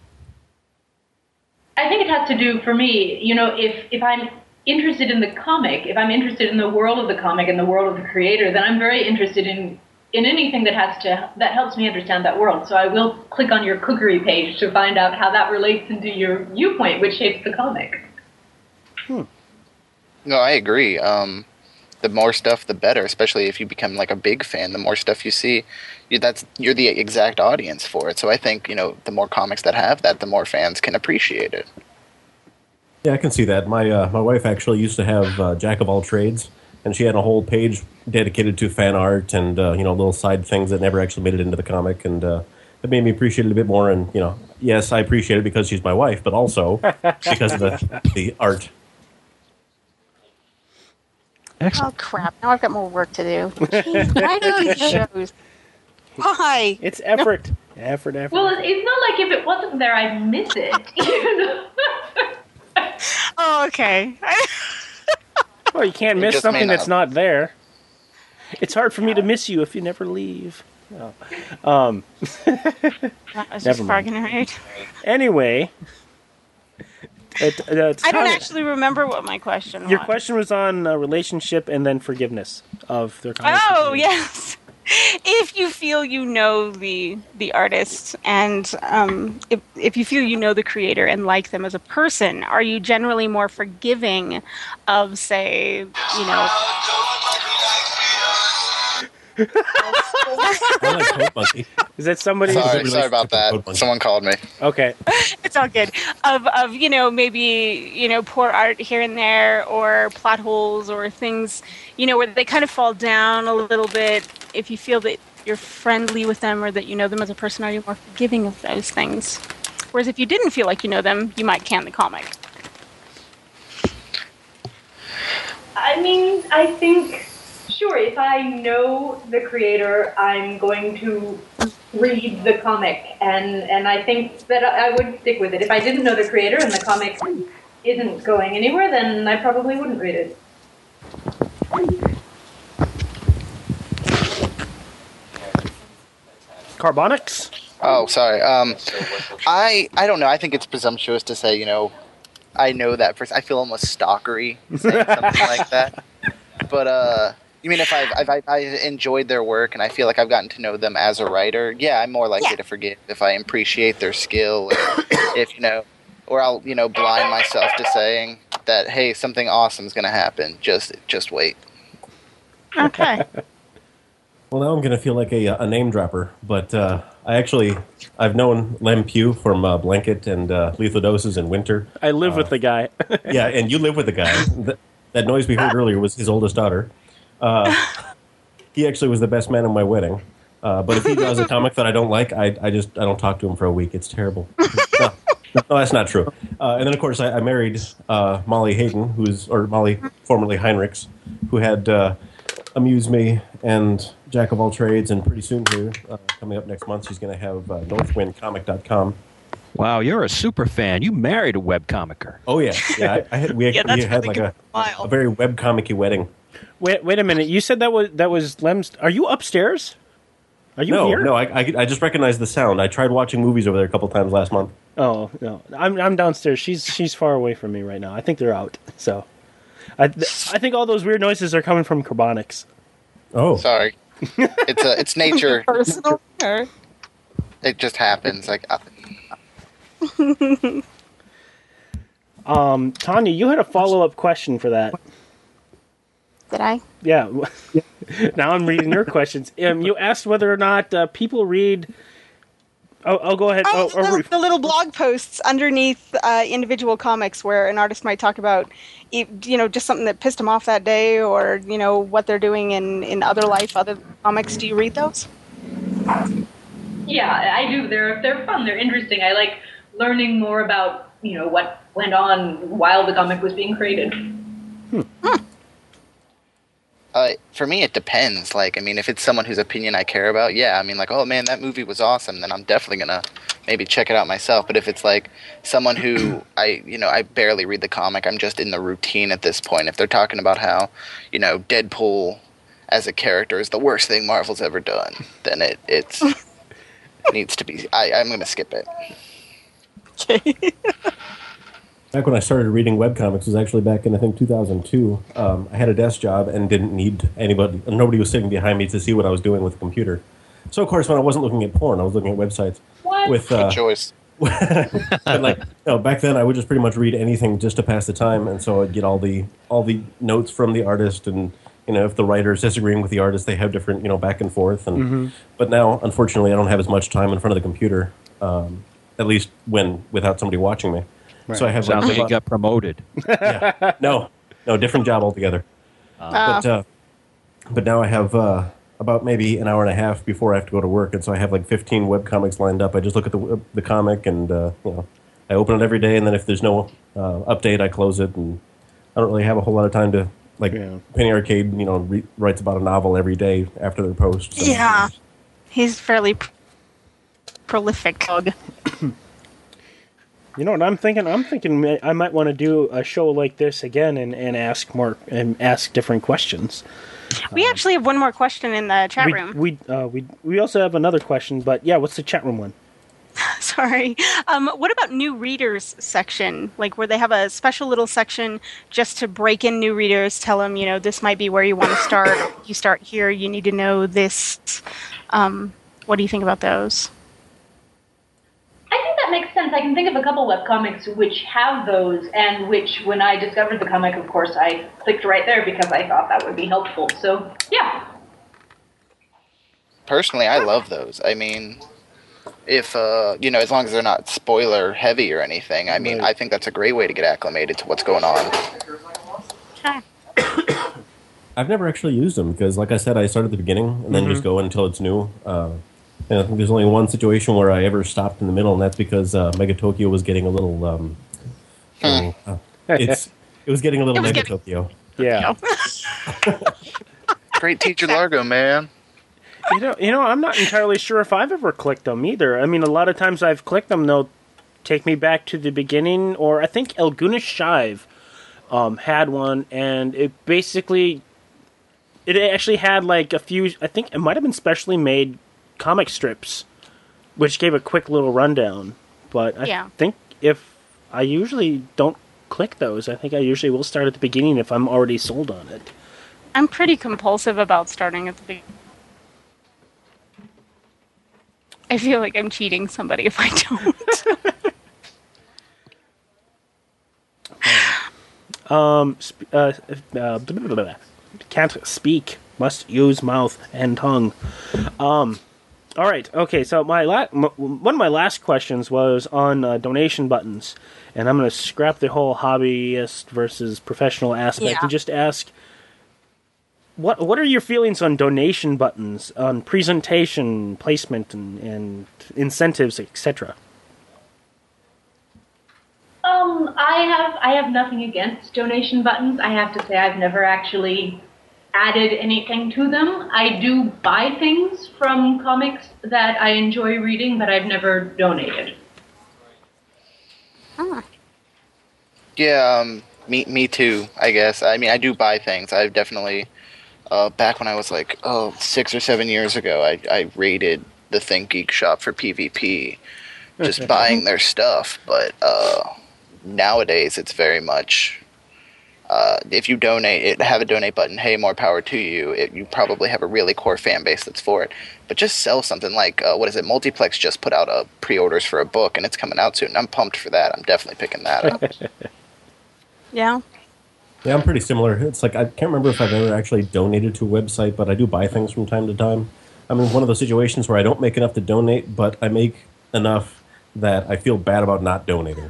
I think it has to do, for me, you know, if, if I'm interested in the comic, if I'm interested in the world of the comic and the world of the creator, then I'm very interested in, in anything that has to that helps me understand that world. So I will click on your cookery page to find out how that relates into your viewpoint, which shapes the comic. Hmm. No, I agree. Um, the more stuff, the better. Especially if you become like a big fan, the more stuff you see, you, that's you're the exact audience for it. So I think, you know, the more comics that have that, the more fans can appreciate it. Yeah, I can see that. My uh, my wife actually used to have uh, Jack of All Trades, and she had a whole page dedicated to fan art and uh, you know, little side things that never actually made it into the comic, and uh, it made me appreciate it a bit more. And you know, yes, I appreciate it because she's my wife, but also because of the the art. Excellent. Oh crap! Now I've got more work to do. Jeez, why do these shows? Why? It's effort, effort, effort. Well, it's not like if it wasn't there, I'd miss it. You know? Oh, okay. Well, you can't miss something that's not there. It's hard for me to miss you if you never leave. Oh. Um, that was just bargaining, right? Anyway, it, uh, I don't actually remember what my question was. Your question was on uh, relationship and then forgiveness of their conversation. Oh, yes. If you feel you know the the artist, and um, if if you feel you know the creator and like them as a person, are you generally more forgiving of, say, you know? Is that somebody? Sorry, sorry about that. Someone called me. Okay, it's all good. Of of you know, maybe, you know, poor art here and there, or plot holes, or things, you know, where they kind of fall down a little bit. If you feel that you're friendly with them or that you know them as a person, are you more forgiving of those things? Whereas if you didn't feel like you know them, you might can the comic. I mean, I think, sure, if I know the creator, I'm going to read the comic, and, and I think that I would stick with it. If I didn't know the creator and the comic isn't going anywhere, then I probably wouldn't read it. Carbonics? Oh, sorry. Um, I I don't know. I think it's presumptuous to say, you know, I know that person. I feel almost stalkery saying something like that. But, uh, you mean if I've, if I, I enjoyed their work and I feel like I've gotten to know them as a writer, yeah, I'm more likely Yeah. to forgive if I appreciate their skill. Or if, you know, or I'll, you know, blind myself to saying that, hey, something awesome is going to happen. Just, just wait. Okay. Well, now I'm going to feel like a, a name dropper, but uh, I actually, I've known Lem Pugh from uh, Blanket and uh, Lethal Doses in Winter. I live uh, with the guy. Yeah, and you live with the guy. That, that noise we heard earlier was his oldest daughter. Uh, he actually was the best man at my wedding. Uh, but if he draws a comic that I don't like, I, I just I don't talk to him for a week. It's terrible. No, no that's not true. Uh, and then, of course, I, I married uh, Molly Hayden, who's or Molly, formerly Heinrichs, who had uh, amused me and Jack of all trades, and pretty soon here, uh, coming up next month, she's going to have uh, northwind comic dot com. Wow, you're a super fan. You married a webcomicer. Oh, yeah. yeah I, I had, we Yeah, actually that's had really like good. a, a very webcomic-y wedding. Wait, wait a minute. You said that was that was Lem's. Are you upstairs? Are you no, here? no, I, I, I just recognized the sound. I tried watching movies over there a couple times last month. Oh no, I'm I'm downstairs. She's she's far away from me right now. I think they're out. So, I th- I think all those weird noises are coming from Carbonics. Oh, Sorry. It's a, it's nature. Personal. Or... It just happens. Like, uh, Um, Tanya, you had a follow up question for that. Did I? Yeah. Now I'm reading your questions. Um, you asked whether or not uh, people read. Oh, I'll go ahead. Oh, Oh, the, or little, re- the little blog posts underneath uh, individual comics where an artist might talk about, e- you know, just something that pissed them off that day, or you know what they're doing in, in other life, other comics. Do you read those? Yeah, I do. They're they're fun. They're interesting. I like learning more about you know what went on while the comic was being created. Uh, for me, it depends. Like, I mean, if it's someone whose opinion I care about, yeah, I mean, like, oh man, that movie was awesome, then I'm definitely gonna maybe check it out myself. But if it's like someone who I, you know, I barely read the comic, I'm just in the routine at this point. If they're talking about how, you know, Deadpool as a character is the worst thing Marvel's ever done, then it it's needs to be. I, I'm gonna skip it. Okay. Back when I started reading webcomics was actually back in, I think, two thousand two. Um, I had a desk job and didn't need anybody. Nobody was sitting behind me to see what I was doing with the computer. So, of course, when I wasn't looking at porn, I was looking at websites. What? With, uh, Good choice. but like, you know, back then, I would just pretty much read anything just to pass the time, and so I'd get all the all the notes from the artist, and you know, if the writer's disagreeing with the artist, they have different, you know, back and forth. And Mm-hmm. but now, unfortunately, I don't have as much time in front of the computer, um, at least when without somebody watching me. Right. So I have Sounds like, like you about- got promoted. yeah. No, no, different job altogether. But uh, but now I have uh, about maybe an hour and a half before I have to go to work, and so I have like fifteen webcomics lined up. I just look at the the comic, and uh, you know, I open it every day, and then if there's no uh, update, I close it, and I don't really have a whole lot of time to like. Yeah. Penny Arcade, you know, re- writes about a novel every day after their posts. and- Yeah. He's fairly pr- prolific. You know what I'm thinking? I'm thinking I might want to do a show like this again and, and ask more and ask different questions. We actually have one more question in the chat we, room. We uh, we we also have another question, but yeah, what's the chat room one? Sorry. Um, what about new readers section? Like where they have a special little section just to break in new readers, tell them, you know, this might be where you want to start. You start here, you need to know this. Um, what do you think about those? I think that makes sense. I can think of a couple webcomics which have those, and which, when I discovered the comic, of course, I clicked right there because I thought that would be helpful. So, yeah. Personally, I love those. I mean, if, uh, you know, as long as they're not spoiler heavy or anything, I mean, Right. I think that's a great way to get acclimated to what's going on. I've never actually used them because, like I said, I start at the beginning and then just go until it's new. Uh, and I think there's only one situation where I ever stopped in the middle, and that's because uh, Mega Tokyo was getting a little. Um, little, uh, it's it was getting a little It was Mega getting- Tokyo. Yeah. Great teacher Largo, man. You know, you know, I'm not entirely sure if I've ever clicked them either. I mean, a lot of times I've clicked them, they'll take me back to the beginning, or I think Elguna Shive um, had one, and it basically, it actually had like a few, I think it might have been specially made comic strips which gave a quick little rundown. But I Yeah. think if I usually don't click those, I think I usually will start at the beginning if I'm already sold on it. I'm pretty compulsive about starting at the beginning. I feel like I'm cheating somebody if I don't. um, sp- uh, uh, blah, blah, blah. Can't speak, must use mouth and tongue. Um, all right, okay. So my la- m- one of my last questions was on uh, donation buttons, and I'm going to scrap the whole hobbyist versus professional aspect Yeah. and just ask. What what are your feelings on donation buttons, on presentation, placement, and, and incentives, et cetera? Um, I have I have nothing against donation buttons. I have to say I've never actually added anything to them. I do buy things from comics that I enjoy reading, but I've never donated. Ah. Yeah, um, me me too. I guess. I mean, I do buy things. I've definitely. Uh, back when I was like, oh, six or seven years ago, I, I raided the Think Geek shop for PvP, just buying their stuff. But uh, nowadays, it's very much, uh, if you donate, it have a donate button, hey, more power to you. It, you probably have a really core fan base that's for it. But just sell something like, uh, what is it, Multiplex just put out a pre-orders for a book, and it's coming out soon. I'm pumped for that. I'm definitely picking that up. Yeah. Yeah, I'm pretty similar. It's like, I can't remember if I've ever actually donated to a website, but I do buy things from time to time. I'm in one of those situations where I don't make enough to donate, but I make enough that I feel bad about not donating.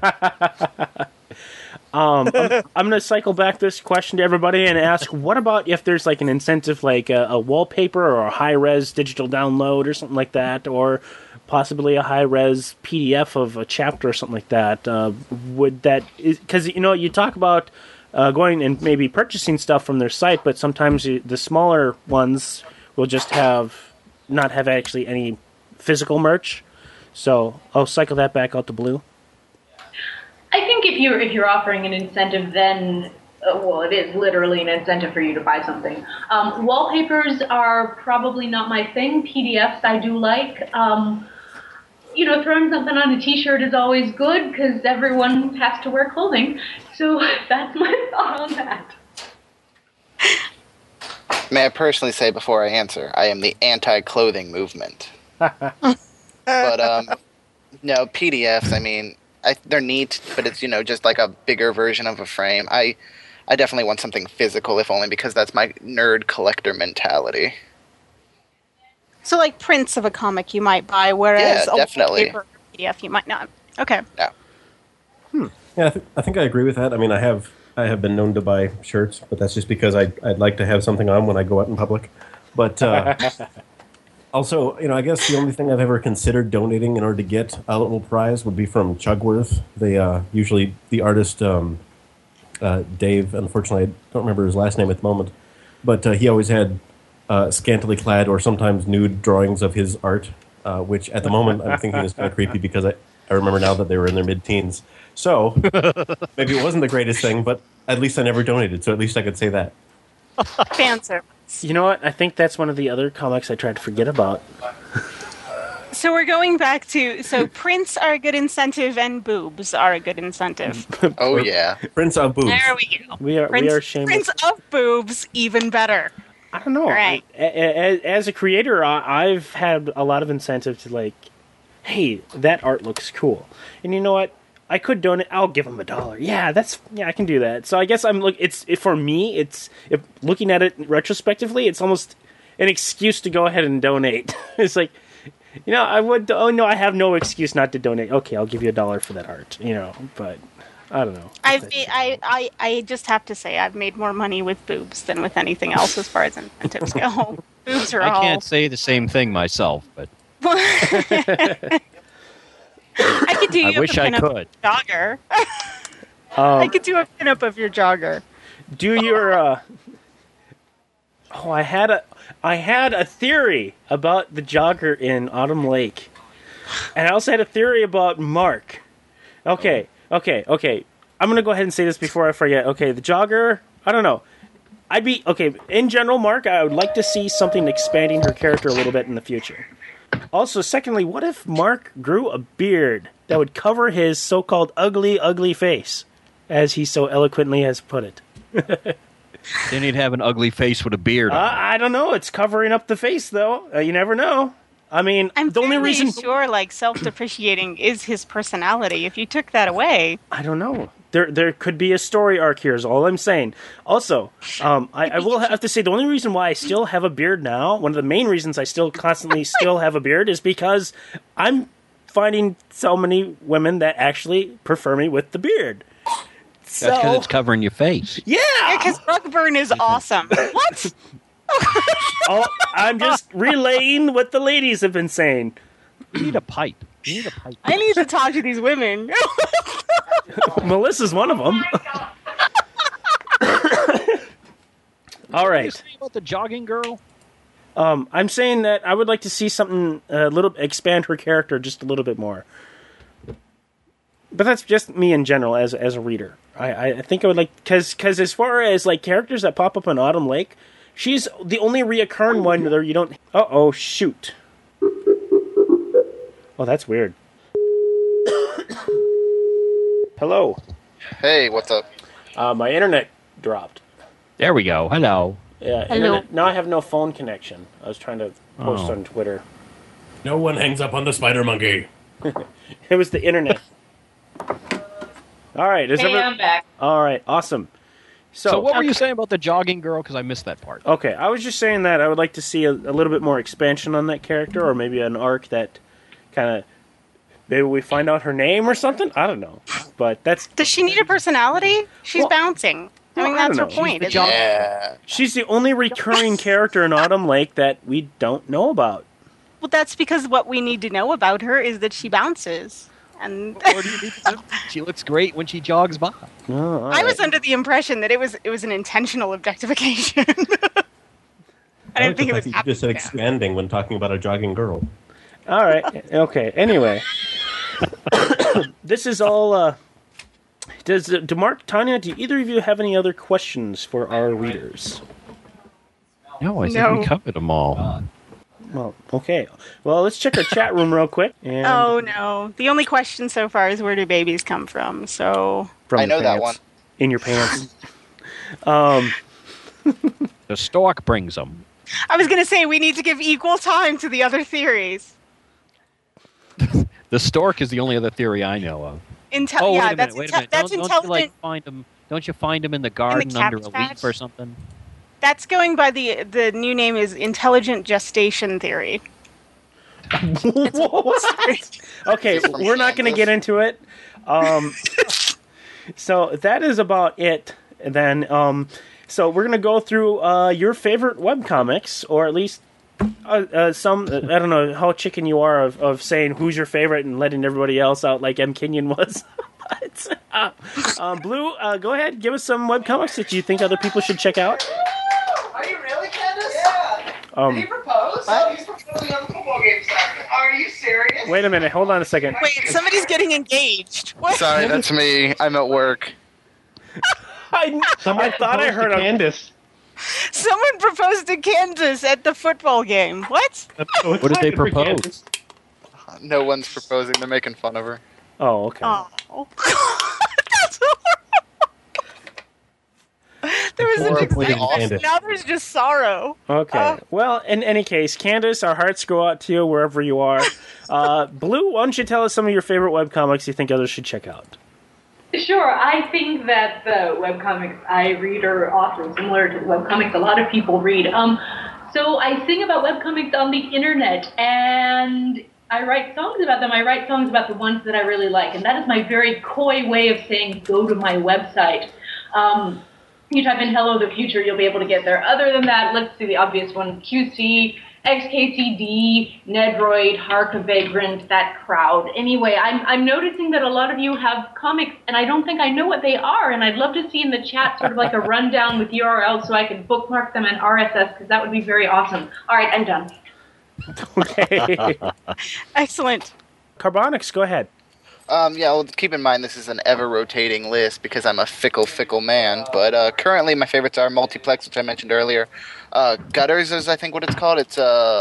um, I'm, I'm going to cycle back this question to everybody and ask, what about if there's like an incentive, like a, a wallpaper or a high-res digital download or something like that, or possibly a high-res P D F of a chapter or something like that? Uh, would that... Because, you know, you talk about... Uh, going and maybe purchasing stuff from their site, but sometimes you, the smaller ones will just have not have actually any physical merch. So I'll cycle that back out to Blue. I think if you're if you're offering an incentive, then uh, well, it is literally an incentive for you to buy something. Um, wallpapers are probably not my thing. P D Fs I do like. Um, you know, throwing something on a T-shirt is always good because everyone has to wear clothing. So that's my thought on that. May I personally say before I answer, I am the anti-clothing movement. But, um, no, P D Fs, I mean, I, they're neat, but it's, you know, just like a bigger version of a frame. I, I definitely want something physical, if only because that's my nerd collector mentality. So, like prints of a comic you might buy, whereas Yeah, definitely. a paper P D F you might not. Okay. Yeah. Hmm. Yeah, I, th- I think I agree with that. I mean, I have I have been known to buy shirts, but that's just because I I'd like to have something on when I go out in public. But uh, also, you know, I guess the only thing I've ever considered donating in order to get a little prize would be from Chugworth. They uh, usually the artist um, uh, Dave. Unfortunately, I don't remember his last name at the moment, but uh, he always had uh, scantily clad or sometimes nude drawings of his art, uh, which at the moment I'm thinking is kind of creepy because I, I remember now that they were in their mid-teens. So maybe it wasn't the greatest thing, but at least I never donated, so at least I could say that. Fan service. You know what? I think that's one of the other comics I tried to forget about. So we're going back to, so prints are a good incentive and boobs are a good incentive. Oh, yeah. Prints of boobs. There we go. We are Prints, we are shameless. prints of boobs, even better. I don't know. Right. As, as a creator, I, I've had a lot of incentive to like, hey, that art looks cool, and you know what? I could donate. I'll give them a dollar. Yeah, that's yeah, I can do that. So I guess I'm look. It's it, for me. It's if looking at it retrospectively, it's almost an excuse to go ahead and donate. It's like, you know, I would. Oh no, I have no excuse not to donate. Okay, I'll give you a dollar for that art. You know, but I don't know. I've made, I, I I just have to say I've made more money with boobs than with anything else as far as incentives go. Boobs are I all. can't say the same thing myself, but I could do I you wish a I pinup could. of your jogger. Um, I could do a pinup of your jogger. Do your. Uh, oh, I had a I had a theory about the jogger in Autumn Lake, and I also had a theory about Mark. Okay, okay, okay. I'm gonna go ahead and say this before I forget. Okay, the jogger. I don't know. I'd be okay in general, Mark. I would like to see something expanding her character a little bit in the future. Also, secondly, what if Mark grew a beard that would cover his so-called ugly, ugly face, as he so eloquently has put it? Then he'd have an ugly face with a beard. Uh, I don't know. It's covering up the face, though. Uh, you never know. I mean, I'm the only fairly reason sure, like, self-depreciating is his personality. If you took that away, I don't know. There, there could be a story arc here. Is all I'm saying. Also, um, I, I will have to say the only reason why I still have a beard now, one of the main reasons I still constantly still have a beard, is because I'm finding so many women that actually prefer me with the beard. So, That's because it's covering your face. Yeah, because Rugburn is awesome. What? Oh, I'm just relaying what the ladies have been saying. You need a pipe. You need a pipe. I need to talk to these women. Melissa's one of them. All right. What you about the jogging girl? Um, I'm saying that I would like to see something a little expand her character just a little bit more. But that's just me in general as as a reader. I, I think I would like because because as far as like characters that pop up in Autumn Lake, she's the only reoccurring one where you don't. Uh oh, shoot. Oh, that's weird. Hello. Hey, what's up? Uh, my internet dropped. There we go. Hello. Yeah, Hello. internet. Now I have no phone connection. I was trying to post Oh. on Twitter. No one hangs up on the spider monkey. It was the internet. All right. Is Hey, every- I'm back. All right. Awesome. So, So, what were you saying about the jogging girl? Because I missed that part. Okay, I was just saying that I would like to see a, a little bit more expansion on that character, or maybe an arc that kind of maybe we find out her name or something. I don't know, but that's Does she need a personality? She's Well, bouncing. I well, mean, I that's don't her know. point. She's the isn't it? Yeah. she's the only recurring character in Autumn Lake that we don't know about. Well, that's because what we need to know about her is that she bounces. And Or do you need to- she looks great when she jogs by. Oh, all I was right. under the impression that it was it was an intentional objectification. I I didn't think it like was the fact that you just said happening. expanding when talking about a jogging girl. All right. Okay. Anyway, this is all. Uh, does uh, do Mark, Tanya, do either of you have any other questions for our readers? No, I think No. we covered them all. Well, okay. Well, let's check our chat room real quick. And Oh no! The only question so far is where do babies come from? So from I your know that pants. one. In your pants. um. The stork brings them. I was going to say we need to give equal time to the other theories. The stork is the only other theory I know of. Intel- oh, yeah, wait a that's minute, wait a inte- minute. that's don't, don't intelligent. you like find them? Don't you find them in the garden under a Cabbage leaf Patch? or something? That's going by the the new name is intelligent gestation theory. What was that? Okay, Is this from we're not going to Kansas? get into it. Um, so that is about it. Then, um, so we're going to go through uh, your favorite webcomics, or at least uh, uh, some. Uh, I don't know how chicken you are of, of saying who's your favorite and letting everybody else out like M. Kenyon was. But, uh, um, Blue, uh, go ahead, give us some webcomics that you think other people should check out. Are you really, Candace? Yeah. Um, Did he propose? Oh, he's proposing on the football game Saturday. Are you serious? Wait a minute, hold on a second. Wait, somebody's getting engaged. What? Sorry, that's me. I'm at work. I, I thought I heard a Candace. Someone proposed to Kansas at the football game. What? What did they propose? No one's proposing. They're making fun of her. Oh, okay. Oh. That's There was an Horribly excitement. awesome. Now there's just sorrow. Okay. Uh, well, in any case, Candace, our hearts go out to you wherever you are. Uh, Blue, why don't you tell us some of your favorite webcomics you think others should check out? Sure, I think that the webcomics I read are often similar to the webcomics a lot of people read. Um, so I sing about webcomics on the internet, and I write songs about them. I write songs about the ones that I really like, and that is my very coy way of saying go to my website. Um, you type in Hello the Future, you'll be able to get there. Other than that, let's do the obvious one. Q C, X K C D, Nedroid, Harka Vagrant, that crowd. Anyway, I'm, I'm noticing that a lot of you have comics, and I don't think I know what they are, and I'd love to see in the chat sort of like a rundown with U R Ls so I can bookmark them in R S S, because that would be very awesome. All right, I'm done. Okay. Excellent. Carbonics, go ahead. Um, yeah, well, keep in mind this is an ever-rotating list because I'm a fickle, fickle man. But uh, currently my favorites are Multiplex, which I mentioned earlier. Uh, Gutters is, I think, what it's called. It's a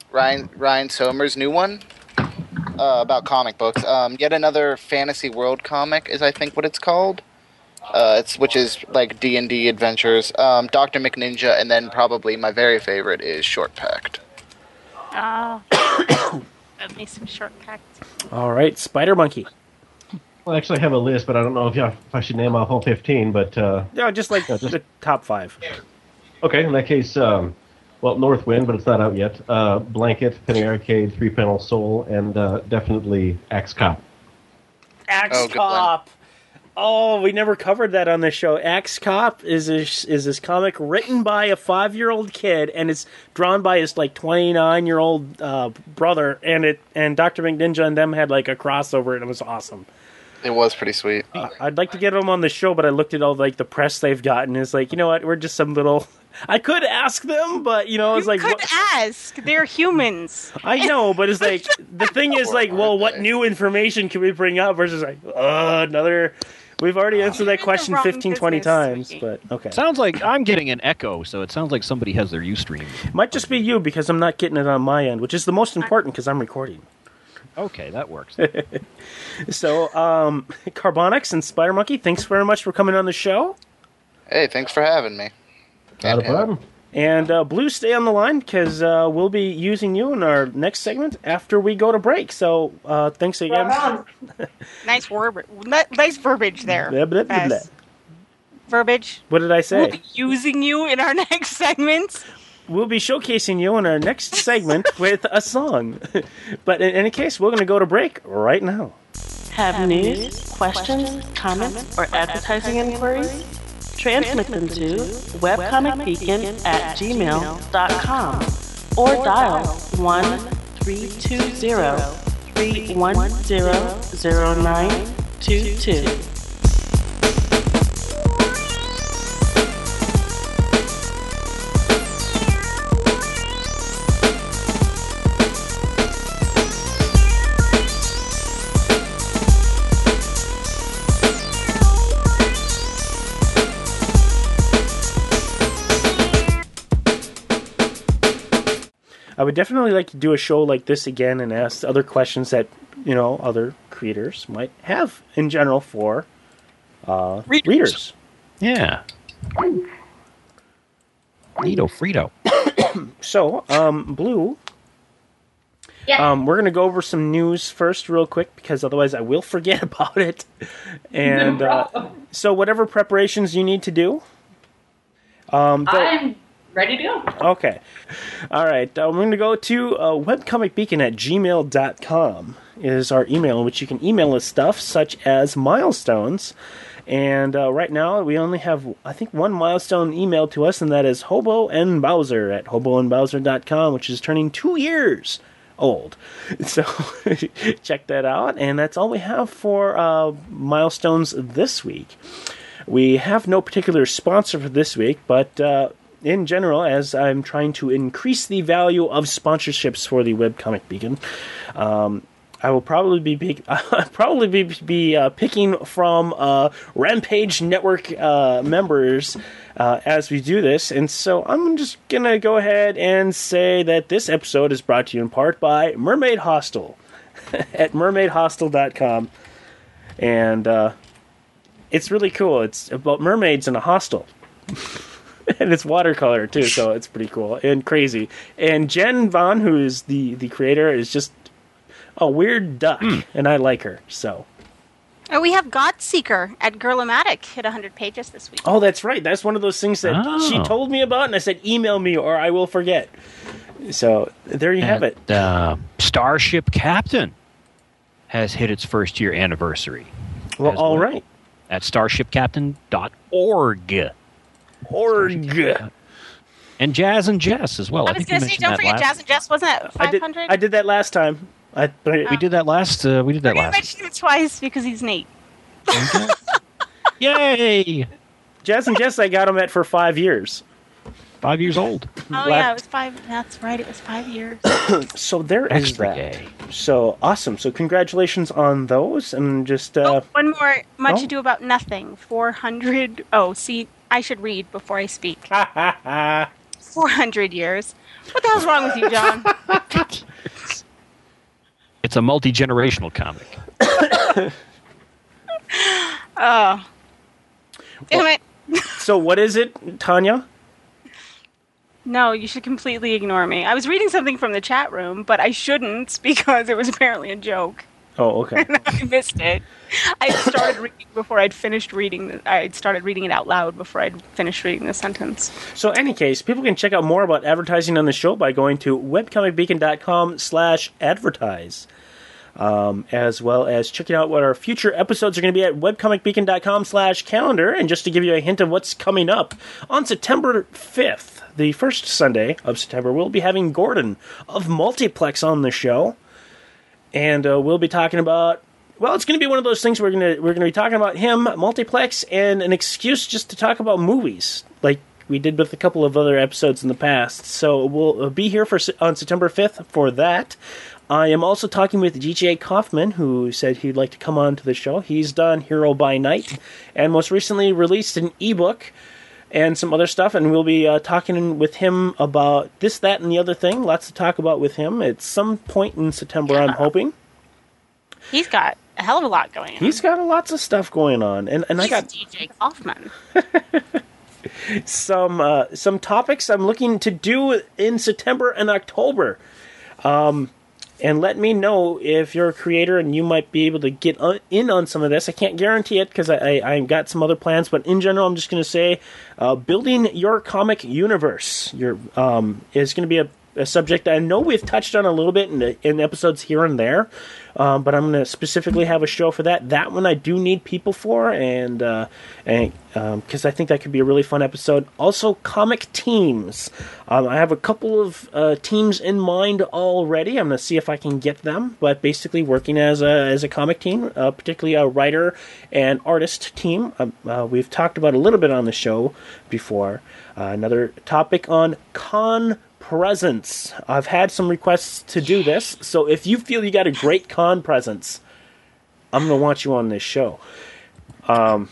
Ryan Ryan Somer's new one uh, about comic books. Um, yet another Fantasy World comic is I think what it's called. Uh, it's which is like D and D adventures. Um, Doctor McNinja, and then probably my very favorite is Short Pact. Oh, that makes some short packed. All right, Spider Monkey. Well, actually, I have a list, but I don't know if, if I should name off all fifteen. But uh, no, just like no, just, the top five. Okay, in that case, um, well, Northwind, but it's not out yet. Uh, Blanket, Penny Arcade, Three Panel Soul, and uh, definitely Axe Cop. Axe oh, Cop. Oh, we never covered that on the show. Axe Cop is this, is this comic written by a five-year-old kid, and it's drawn by his like twenty-nine-year-old uh, brother, and it and Doctor McNinja and them had like a crossover, and it was awesome. It was pretty sweet. Uh, I'd like to get them on the show, but I looked at all like the press they've gotten. It's like, you know what? We're just some little. I could ask them, but you know, it's you like could what... ask. They're humans. I know, but it's like the thing is like, well, what new information can we bring up versus like uh, another. We've already answered that question fifteen, twenty times, but okay. Sounds like I'm getting an echo, so it sounds like somebody has their Ustream. Might just be you because I'm not getting it on my end, which is the most important because I'm recording. Okay, that works. So, um, Carbonix and Spider Monkey, thanks very much for coming on the show. Hey, thanks for having me. Not a problem. And uh, Blue, stay on the line because uh, we'll be using you in our next segment after we go to break. So, uh, thanks again. Nice verbiage. Nice verbiage there. Blah, blah, blah, blah. Verbiage. What did I say? We'll be using you in our next segment. We'll be showcasing you in our next segment with a song. But in any case, we're going to go to break right now. Have news, questions, comments, or advertising inquiries? Transmit them to webcomicbeacon at gmail dot com or dial one three two zero, three one zero, zero nine two two. I would definitely like to do a show like this again and ask other questions that, you know, other creators might have in general for uh, readers. readers. Yeah. Neato Frito. So, um, Blue, yeah. um, we're going to go over some news first real quick because otherwise I will forget about it. And uh, so whatever preparations you need to do. Um, I'm ready to go. Okay. All right. Uh, we're going to go to uh, webcomicbeacon at gmail dot com is our email in which you can email us stuff such as milestones. And uh, right now we only have, I think, one milestone emailed to us, and that is Hobo and Bowser at hobo and bowser dot com, which is turning two years old. So check that out. And that's all we have for uh, milestones this week. We have no particular sponsor for this week, but uh, in general, as I'm trying to increase the value of sponsorships for the Webcomic Beacon, um, I will probably be pick, probably be, be uh, picking from uh, Rampage Network uh, members uh, as we do this, and so I'm just gonna go ahead and say that this episode is brought to you in part by Mermaid Hostel at mermaid hostel dot com, and uh, it's really cool. It's about mermaids in a hostel. And it's watercolor too, so it's pretty cool and crazy. And Jen Vaughn, who is the, the creator, is just a weird duck, mm. and I like her. So, oh, we have Godseeker at Girl-O-Matic hit one hundred pages this week. Oh, that's right. That's one of those things that oh. she told me about, and I said, email me or I will forget. So there you and, have it. Uh, Starship Captain has hit its first year anniversary. Well, all well, right. At starship captain dot org. Org. And Jazz and Jess as well. I was going to say, don't forget Jazz and Jess. Wasn't it five hundred? I did, I did that last time. I, oh. We did that last. Uh, we did that We're last. I mentioned him twice because he's Nate. Yay! Jazz and Jess, I got them at for five years. Five years old. Oh Black. yeah, it was five. That's right. It was five years. So there is Extra that. gay. So awesome. So congratulations on those, and just uh, oh, one more. Much oh. Ado About Nothing. Four hundred. Oh, see, I should read before I speak. four hundred years. What the hell's wrong with you, John? It's a multi-generational comic. Oh. Damn it. So what is it, Tanya? No, you should completely ignore me. I was reading something from the chat room, but I shouldn't because it was apparently a joke. Oh, okay. And I missed it. I started reading before I'd finished reading. The, I started reading it out loud before I'd finished reading the sentence. So, in any case, people can check out more about advertising on the show by going to webcomicbeacon.com slash advertise. Um, as well as checking out what our future episodes are going to be at webcomicbeacon.com slash calendar. And just to give you a hint of what's coming up, on September fifth, the first Sunday of September, we'll be having Gordon of Multiplex on the show. And uh, we'll be talking about, well, it's going to be one of those things we're going to we're going to be talking about him, Multiplex, and an excuse just to talk about movies, like we did with a couple of other episodes in the past. So we'll be here for on September fifth for that. I am also talking with G J Kaufman, who said he'd like to come on to the show. He's done Hero by Night, and most recently released an ebook and some other stuff, and we'll be uh, talking with him about this, that, and the other thing. Lots to talk about with him at some point in September, yeah. I'm hoping. He's got a hell of a lot going on. He's got lots of stuff going on, and and He's I got G J Kaufman. some uh, some topics I'm looking to do in September and October. Um, and let me know if you're a creator and you might be able to get on, in on some of this. I can't guarantee it because I, I I've got some other plans, but in general, I'm just going to say uh, building your comic universe your um, is going to be a, a subject I know we've touched on a little bit in, the, in episodes here and there. Um, but I'm going to specifically have a show for that. That one I do need people for, and uh, and because um, I think that could be a really fun episode. Also, comic teams. Um, I have a couple of uh, teams in mind already. I'm going to see if I can get them. But basically, working as a as a comic team, uh, particularly a writer and artist team. Um, uh, we've talked about a little bit on the show before. Uh, another topic on con. presence. I've had some requests to do this, so if you feel you got a great con presence, I'm going to want you on this show. Um,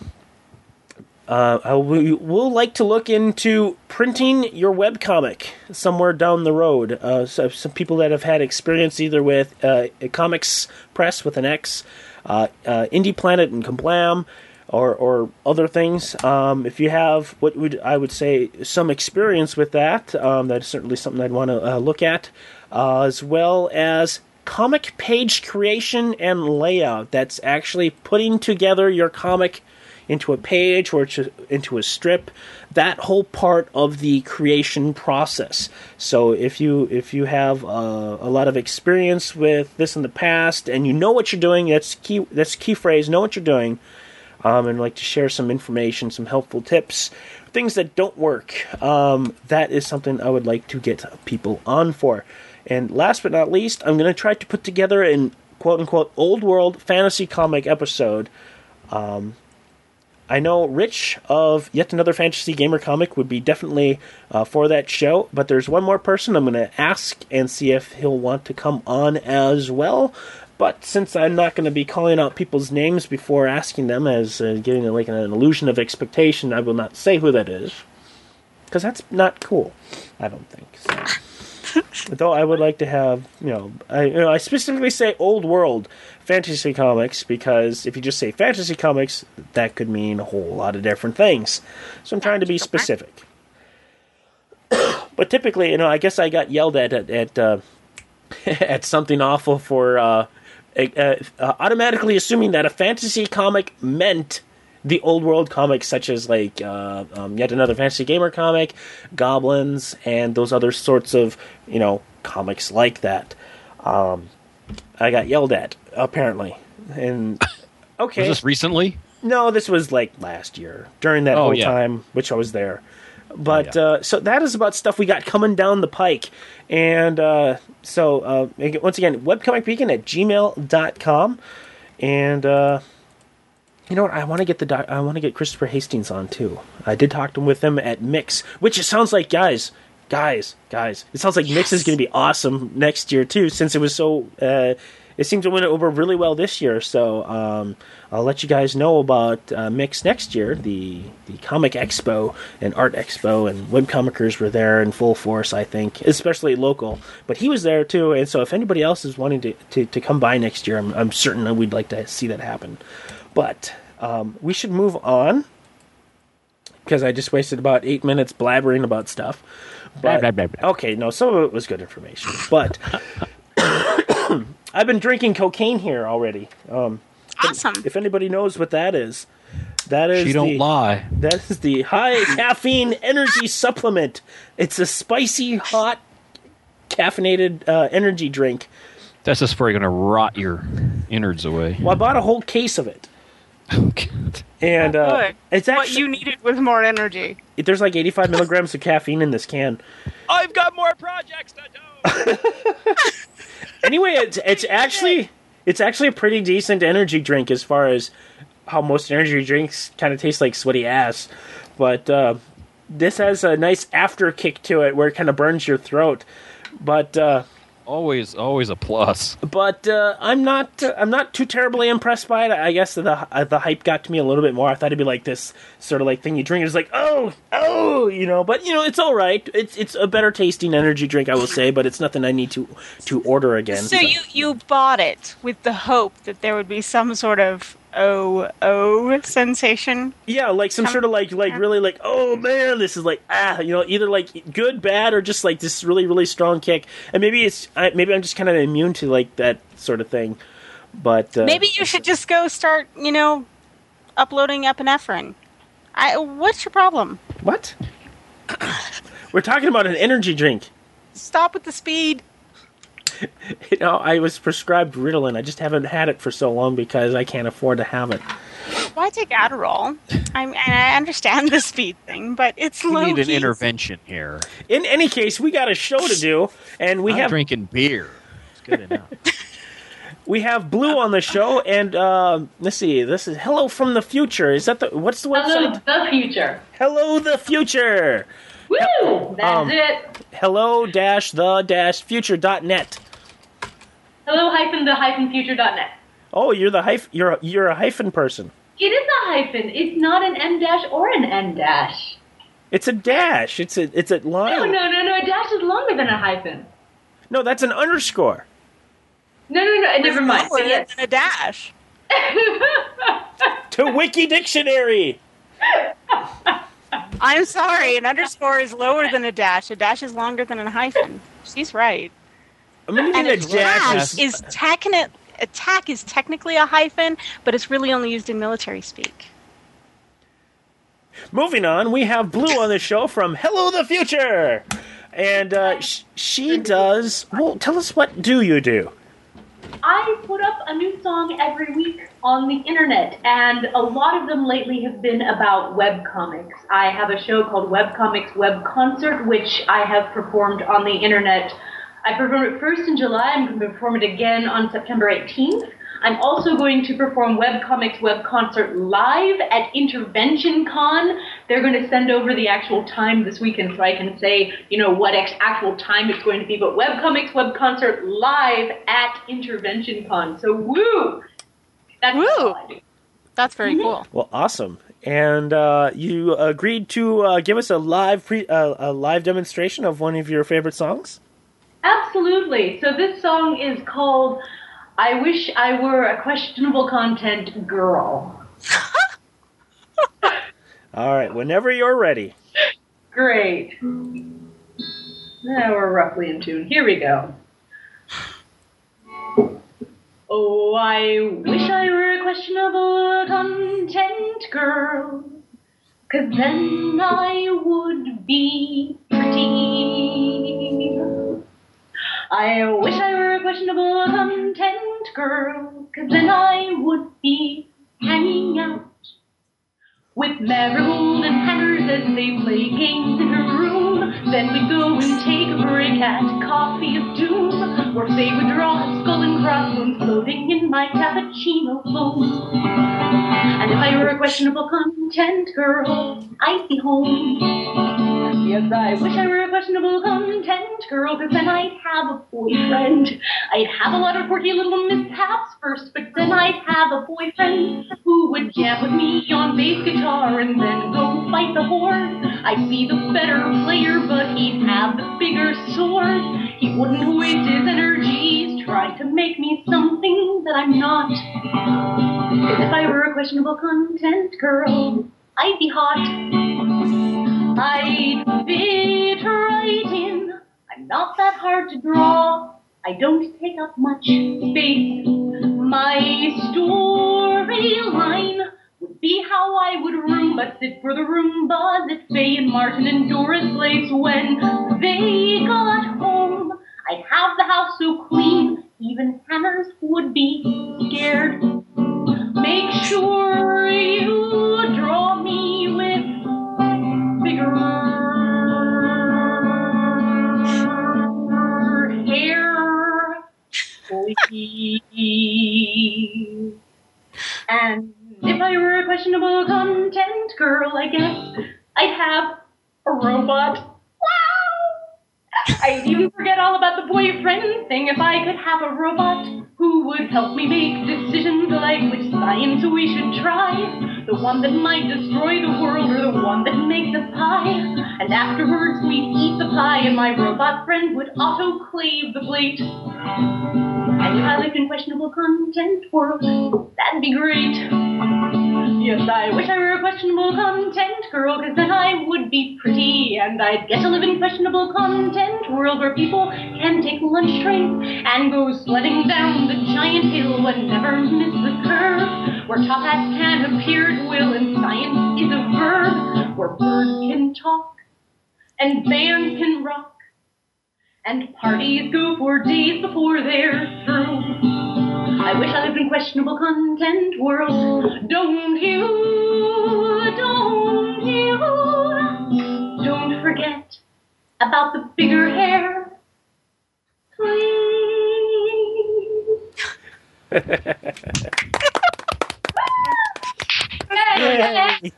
uh, I will we'll like to look into printing your webcomic somewhere down the road. Uh, so some people that have had experience either with uh, Comics Press with an X, uh, uh, Indie Planet and Kablam, Or, or other things. Um, if you have what would I would say some experience with that, um, that's certainly something I'd want to uh, look at, uh, as well as comic page creation and layout. That's actually putting together your comic into a page or into a strip. That whole part of the creation process. So if you if you have uh, a lot of experience with this in the past and you know what you're doing, that's key. That's key phrase. Know what you're doing. Um, and like to share some information, some helpful tips, things that don't work. Um, that is something I would like to get people on for. And last but not least, I'm going to try to put together an quote-unquote old world fantasy comic episode. Um, I know Rich of Yet Another Fantasy Gamer Comic would be definitely uh, for that show, but there's one more person I'm going to ask and see if he'll want to come on as well. But since I'm not going to be calling out people's names before asking them, as uh, giving like an illusion of expectation, I will not say who that is. Because that's not cool, I don't think. So. Though I would like to have, you know, I, you know, I specifically say old world fantasy comics, because if you just say fantasy comics, that could mean a whole lot of different things. So I'm trying to be specific. But typically, you know, I guess I got yelled at at, at, uh, at something awful for... Uh, Uh, uh, automatically assuming that a fantasy comic meant the old world comics, such as like uh, um, Yet Another Fantasy Gamer Comic, Goblins, and those other sorts of, you know, comics like that. Um, I got yelled at, apparently. And okay, was this recently? No, this was like last year during that oh, whole yeah. time, which I was there. But oh, yeah. uh, so that is about stuff we got coming down the pike. And uh, so, uh, once again, webcomicbeacon at gmail dot com. And, uh, you know what? I want to get the doc- I want to get Christopher Hastings on, too. I did talk to him with him at Mix, which it sounds like, guys, guys, guys, it sounds like yes. Mix is going to be awesome next year, too, since it was so, uh, it seemed to win over really well this year. So um, I'll let you guys know about uh, Mix next year. The the Comic Expo and Art Expo and webcomicers were there in full force, I think, especially local. But he was there too, and so if anybody else is wanting to, to, to come by next year, I'm, I'm certain that we'd like to see that happen. But um, we should move on, because I just wasted about eight minutes blabbering about stuff. But, blah, blah, blah, blah. Okay, no, some of it was good information. But I've been drinking cocaine here already. Um, Awesome. If anybody knows what that is, that is She don't the, lie. That is the high caffeine energy supplement. It's a spicy, hot, caffeinated uh, energy drink. That's just for you're going to rot your innards away. Well, I bought a whole case of it. Oh, God. And uh, Good. it's What actually you needed with more energy. there's like eighty-five milligrams of caffeine in this can. I've got more projects to do. Anyway, it's it's actually it's actually a pretty decent energy drink as far as how most energy drinks kind of taste like sweaty ass. But uh, this has a nice after kick to it where it kind of burns your throat. But uh, Always, always a plus. but uh, I'm not uh, I'm not too terribly impressed by it. I guess the uh, the hype got to me a little bit more. I thought it'd be like this sort of like thing you drink. It's like oh oh you know. But you know it's all right. It's it's a better tasting energy drink, I will say. But it's nothing I need to to order again. So you, you bought it with the hope that there would be some sort of oh oh sensation. Yeah, like some sort of like like really like oh man, this is like ah you know either like good bad or just like this really really strong kick. And maybe it's I, maybe I'm just kind of immune to like that sort of thing. But uh, Maybe you should just go start, you know, uploading epinephrine. I what's your problem? What? We're talking about an energy drink. Stop with the speed. You know, I was prescribed Ritalin. I just haven't had it for so long because I can't afford to have it. Why take Adderall? I mean, I understand the speed thing, but it's We low need an key. intervention here. In any case, we got a show to do, and we I'm have drinking beer. It's good enough. we have Blue on the show, and uh, let's see. This is Hello from the Future. Is that the what's the Hello, website? the future. Hello the Future. Woo! That's Um, it. Hello dash the dash future dot net. Hello hyphen the hyphen future dot net. Oh, you're the hyph- you're a, you're a hyphen person. It is a hyphen. It's not an M dash or an N dash. It's a dash. It's a it's a line. No, no, no, no. A dash is longer than a hyphen. No, that's an underscore. No, no, no. Never mind. Lower But yes. than a dash. To Wiki Dictionary. I'm sorry, an underscore is lower than a dash. A dash is longer than a hyphen. She's right. I mean, And a a dash tack is is techni- a tack is technically a hyphen, but it's really only used in military speak. Moving on, we have Blue on the show from Hello the Future. And uh, sh- she does... Well, tell us, what do you do? I put up a new song every week on the internet, and a lot of them lately have been about webcomics. I have a show called Webcomics Web Concert, which I have performed on the internet. I performed it first in July. I'm going to perform it again on September eighteenth. I'm also going to perform Webcomics Web Concert live at Intervention Con. They're going to send over the actual time this weekend so I can say, you know, what ex- actual time it's going to be. But Webcomics Web Concert live at Intervention Con. So woo! That's Woo! all I do. That's very Mhm. cool. Well, awesome. And uh, you agreed to uh, give us a live pre- uh, a live demonstration of one of your favorite songs? Absolutely. So this song is called I Wish I Were a Questionable Content Girl. All right, whenever you're ready. Great. Now we're roughly in tune. Here we go. Oh, I wish I were a questionable content girl, 'cause then I would be pretty. I wish I were a questionable content girl, 'cause then I would be hanging out with Marigold and Hammers as they play games in her room. Then we'd go and take a break at Coffee of Doom, or they would draw a skull and crossbones floating in my cappuccino foam. And if I were a questionable content girl, I'd be home. The Yes, I wish I were a questionable content girl, because then I'd have a boyfriend. I'd have a lot of quirky little mishaps first, but then I'd have a boyfriend who would jam with me on bass guitar and then go fight the horde. I'd be the better player, but he'd have the bigger sword. He wouldn't waste his energies trying to make me something that I'm not. Because if I were a questionable content girl, I'd be hot. I'd fit right in. I'm not that hard to draw. I don't take up much space. My storyline would be how I would Roomba sit for the Roombas at Faye and Martin and Doris Place when they got home. I'd have the house so clean, even hammers would be scared. Make sure you draw me with bigger hair, please. And if I were a questionable content girl, I guess I'd have a robot. Wow! I'd even forget all about the boyfriend thing if I could have a robot who would help me make decisions like which science we should try, the one that might destroy the world or the one that makes a pie. And afterwards we'd eat the pie and my robot friend would autoclave the plate. And if I lived in questionable content world, that'd be great. Yes, I wish I were a questionable content girl, because then I would be pretty, and I'd get to live in questionable content world where people can take lunch trains and go sledding down the giant hill and never miss the curve, where top hats can appear at will and science is a verb, where birds can talk and bands can rock and parties go for days before they're through. I wish I lived in questionable content world. Don't you, don't you, don't forget about the bigger hair, please.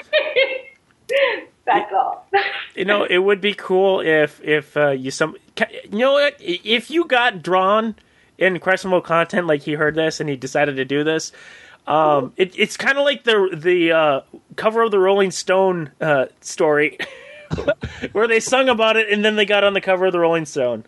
Back off. You know, it would be cool if if uh, you some you know what, if you got drawn in questionable content, like he heard this and he decided to do this. Um, it, it's kind of like the the uh, cover of the Rolling Stone uh, story, where they sung about it and then they got on the cover of the Rolling Stone.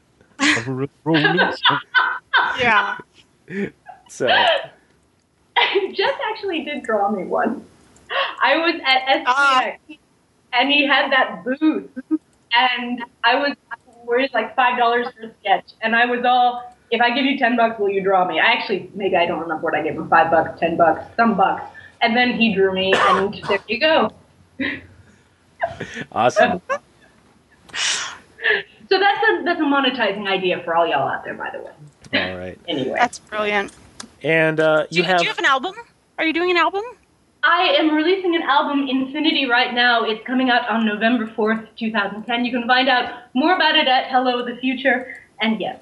Yeah. So. Jeff actually did draw me one. I was at S P X, and he had that booth, and I was worried like five dollars for a sketch, and I was all, if I give you ten bucks, will you draw me? I actually, maybe I don't remember what I gave him, five bucks, ten bucks, some bucks, and then he drew me, and there you go. Awesome. So that's a that's a monetizing idea for all y'all out there, by the way. All right. Anyway, that's brilliant. And uh, you do, have do you have an album? Are you doing an album? I am releasing an album, Infinity, right now. It's coming out on November fourth, twenty ten. You can find out more about it at Hello the Future. And yes.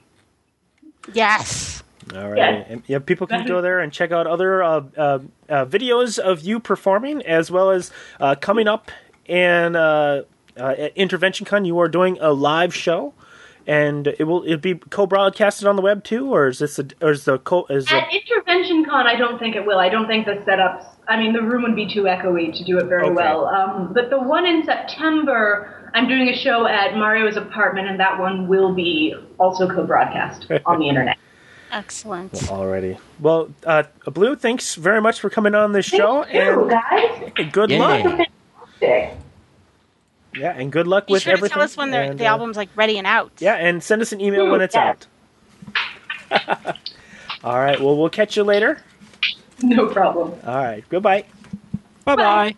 Yes. All right. Yes. And, yeah, people can go there and check out other uh, uh, uh, videos of you performing, as well as uh, coming up and uh, uh, at Intervention Con, you are doing a live show. And it will it be co-broadcasted on the web too, or is this a, or is the co is at the... Intervention Con? I don't think it will. I don't think the setups. I mean, the room would be too echoey to do it very Okay. well. Um, but the one in September, I'm doing a show at Mario's apartment, and that one will be also co-broadcast on the internet. Excellent. Alrighty. Well, uh, Blue, thanks very much for coming on this show, Thank you, and guys. good Yay. luck. Fantastic. Yeah, and good luck Be with sure everything. to tell us when the, and, the uh, album's like ready and out. Yeah, and send us an email when it's Yeah. out. All right. Well, we'll catch you later. No problem. All right. Goodbye. Bye bye.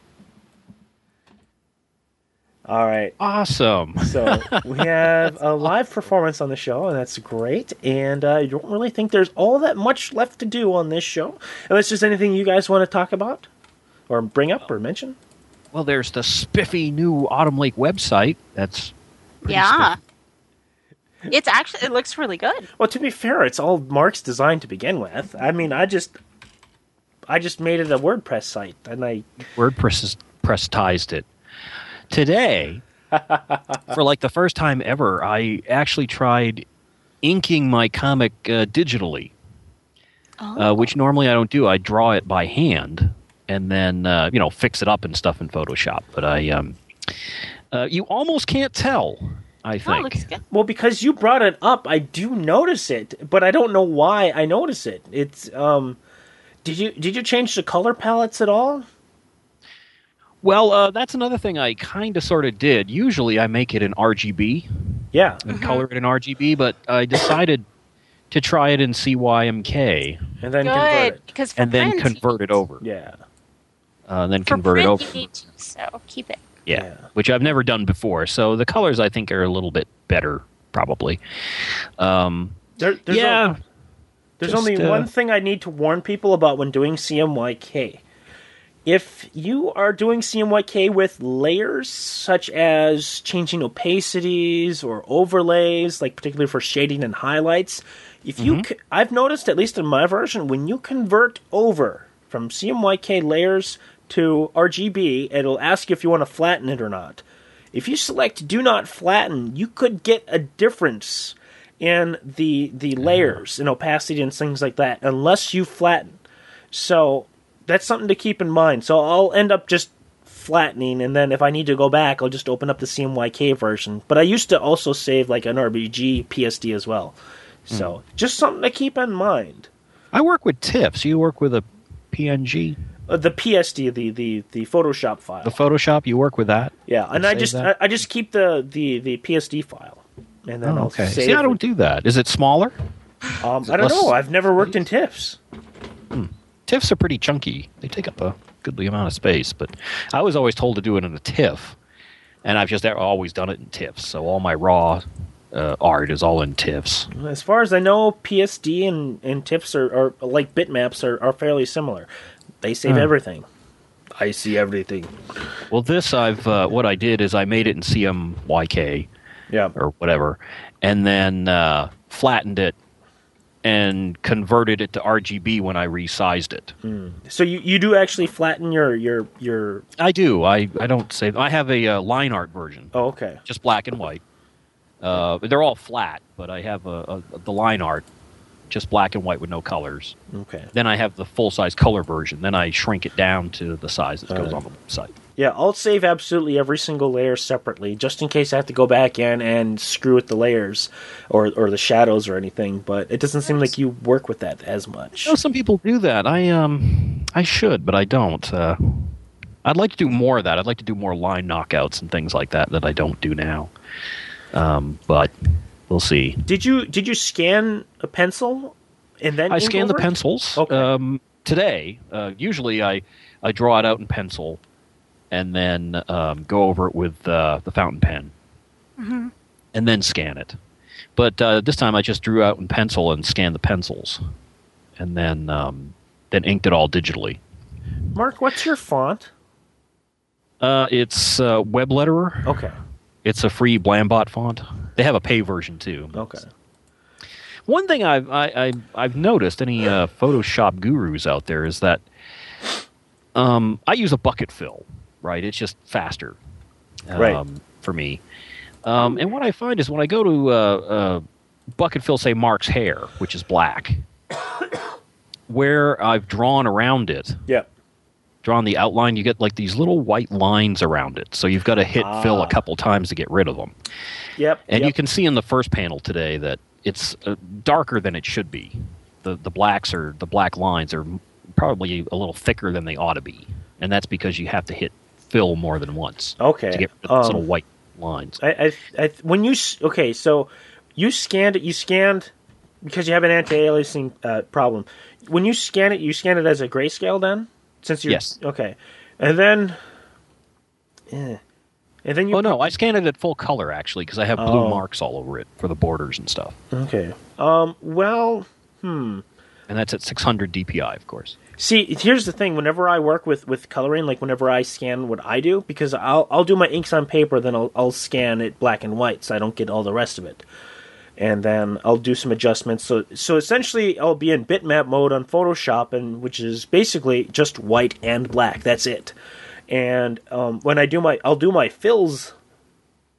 All right. Awesome. So we have a live performance on the show, and that's great. And uh, I don't really think there's all that much left to do on this show. Unless there's anything you guys want to talk about or bring up or mention. Well, there's the spiffy new Autumn Lake website. That's pretty Yeah. spiffy. It's actually, it looks really good. Well, to be fair, it's all Mark's design to begin with. I mean, I just, I just made it a WordPress site, and I WordPress pressitized it. Today, for like the first time ever, I actually tried inking my comic uh, digitally, Oh. uh, which normally I don't do. I draw it by hand and then uh, you know fix it up and stuff in Photoshop. But I, um, uh, you almost can't tell. I Oh, think. looks good. Well, because you brought it up, I do notice it, but I don't know why I notice it. It's um, did you did you change the color palettes at all? Well, uh, that's another thing I kind of sort of did. Usually I make it in R G B Yeah. and color it in R G B, but I decided to try it in C Y M K And then convert Good, it. because for and then print, convert it over. Yeah. Uh, then for convert it print over. you need to, so keep it. Yeah, Yeah. which I've never done before. So the colors I think are a little bit better, probably. Um, There, there's yeah. o- there's just, only uh, one thing I need to warn people about when doing C M Y K. If you are doing C M Y K with layers such as changing opacities or overlays, like particularly for shading and highlights, if you, Mhm. c- I've noticed at least in my version, when you convert over from C M Y K layers to R G B, it'll ask you if you want to flatten it or not. If you select do not flatten, you could get a difference in the the layers and opacity and things like that unless you flatten. So that's something to keep in mind. So I'll end up just flattening, and then if I need to go back, I'll just open up the C M Y K version. But I used to also save like an R B G P S D as well. So just something to keep in mind. I work with TIFFs. You work with a P N G? Uh, the P S D, the, the, the Photoshop file. The Photoshop, you work with that? Yeah, and I Save just I, that? I just keep the, the, the P S D file, and then Oh, I'll okay. save. See, I don't do that. Is it smaller? Um, it I don't less know. I've never worked in TIFFs. TIFFs are pretty chunky. They take up a goodly amount of space, but I was always told to do it in a TIFF, and I've just always done it in TIFFs. So all my raw uh, art is all in TIFFs. As far as I know, P S D and, and TIFFs are, are like bitmaps are, are fairly similar. They save Hmm. everything. I see everything. Well, this I've uh, what I did is I made it in C M Y K, yeah, or whatever, and then uh, flattened it and converted it to R G B when I resized it. Mm. So you, you do actually flatten your your your. I do. I, I don't save. I have a uh, line art version. Oh, okay. Just black and white. Uh, they're all flat, but I have a, a, the line art, just black and white with no colors. Okay. Then I have the full size color version. Then I shrink it down to the size that goes on the website. Yeah, I'll save absolutely every single layer separately, just in case I have to go back in and screw with the layers or or the shadows or anything. But it doesn't seem like you work with that as much. You know, some people do that. I um I should, but I don't. Uh, I'd like to do more of that. I'd like to do more line knockouts and things like that that I don't do now. Um, but we'll see. Did you did you scan a pencil and then I ink scan the over it? pencils. Okay. Um, today, uh, usually I, I draw it out in pencil and then um, go over it with uh, the fountain pen Mm-hmm. and then scan it. But uh, this time I just drew out in pencil and scanned the pencils and then um, then inked it all digitally. Mark, what's your font? Uh, it's uh, Web Letterer. Okay. It's a free Blambot font. They have a pay version too. Okay. One thing I've I, I, I've noticed, any uh, Photoshop gurus out there, is that um, I use a bucket fill. Right, it's just faster, um, Right. for me. Um, and what I find is when I go to uh, uh, bucket fill, say Mark's hair, which is black, where I've drawn around it. Yep. Drawn the outline, you get like these little white lines around it. So you've got to hit fill Ah. a couple times to get rid of them. Yep. And yep. you can see in the first panel today that it's uh, darker than it should be. The the blacks are the black lines are probably a little thicker than they ought to be, and that's because you have to hit fill more than once. Okay. To get rid of those Um, little white lines. I, I, I, when you s- okay, so you scanned it. You scanned because you have an anti-aliasing uh, problem. When you scan it, you scan it as a grayscale. Then, since you Yes. okay, and then, eh. and then you Oh no, I scanned it at full color actually because I have blue Oh. marks all over it for the borders and stuff. okay. Um. Well. Hmm. And that's at six hundred D P I, of course. See, here's the thing. Whenever I work with, with coloring, like whenever I scan what I do, because I'll I'll do my inks on paper, then I'll I'll scan it black and white, so I don't get all the rest of it, and then I'll do some adjustments. So so essentially, I'll be in bitmap mode on Photoshop, and which is basically just white and black. That's it. And um, when I do my, I'll do my fills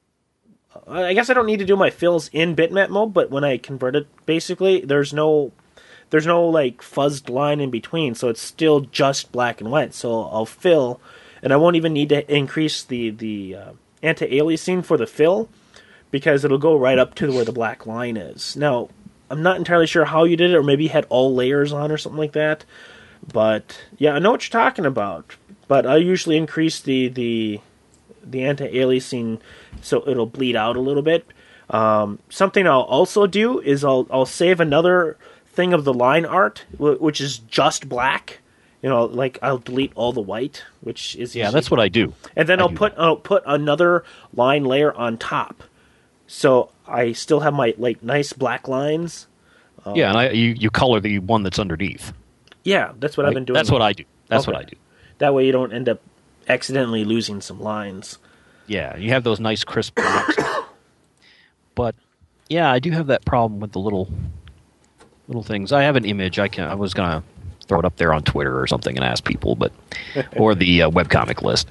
I guess I don't need to do my fills in bitmap mode, but when I convert it, basically, there's no there's no like fuzzed line in between, so it's still just black and white. So I'll fill, and I won't even need to increase the the uh, anti-aliasing for the fill, because it'll go right up to where the black line is. Now, I'm not entirely sure how you did it, or maybe you had all layers on or something like that. But yeah, I know what you're talking about. But I usually increase the the the anti-aliasing so it'll bleed out a little bit. Um, something I'll also do is I'll I'll save another thing of the line art, which is just black. You know, like I'll delete all the white, which is yeah, easy. that's what I do. And then I I'll do put I'll put another line layer on top, so I still have my like nice black lines. Um, yeah, and I you, you color the one that's underneath. Yeah, that's what right? I've been doing. That's what I do. That's okay. what I do. That way you don't end up accidentally losing some lines. Yeah, you have those nice crisp blocks. But yeah, I do have that problem with the little little things. I have an image. I can. I was gonna throw it up there on Twitter or something and ask people, but or the uh, webcomic list.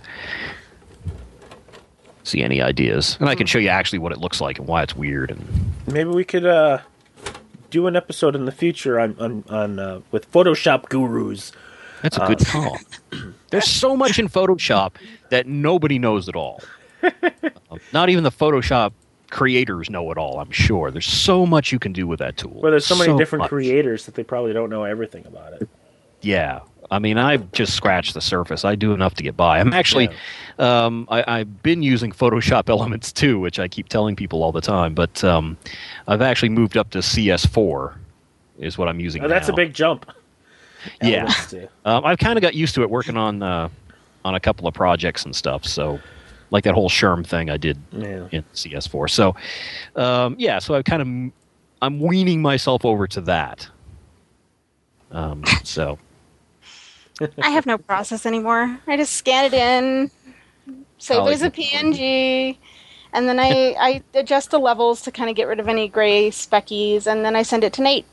See any ideas, and I can show you actually what it looks like and why it's weird. And maybe we could uh, do an episode in the future on on, on uh, with Photoshop gurus. That's a good uh, call. There's so much in Photoshop that nobody knows at all. uh, not even the Photoshop creators know it all, I'm sure. There's so much you can do with that tool. Well, there's so many so different much. creators that they probably don't know everything about it. Yeah. I mean, I've just scratched the surface. I do enough to get by. I'm actually, yeah. um, I, I've been using Photoshop Elements too, which I keep telling people all the time, but um, I've actually moved up to C S four is what I'm using oh, that's now. a big jump. Yeah, um, I've kind of got used to it working on uh, on a couple of projects and stuff. So, like that whole Sherm thing I did yeah. in C S four. So, um, yeah, so I kind of I'm weaning myself over to that. Um, so, I have no process anymore. I just scan it in, save I it like as a it. P N G, and then I I adjust the levels to kind of get rid of any gray speckies, and then I send it to Nate.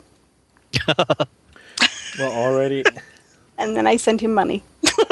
Well, already. And then I send him money.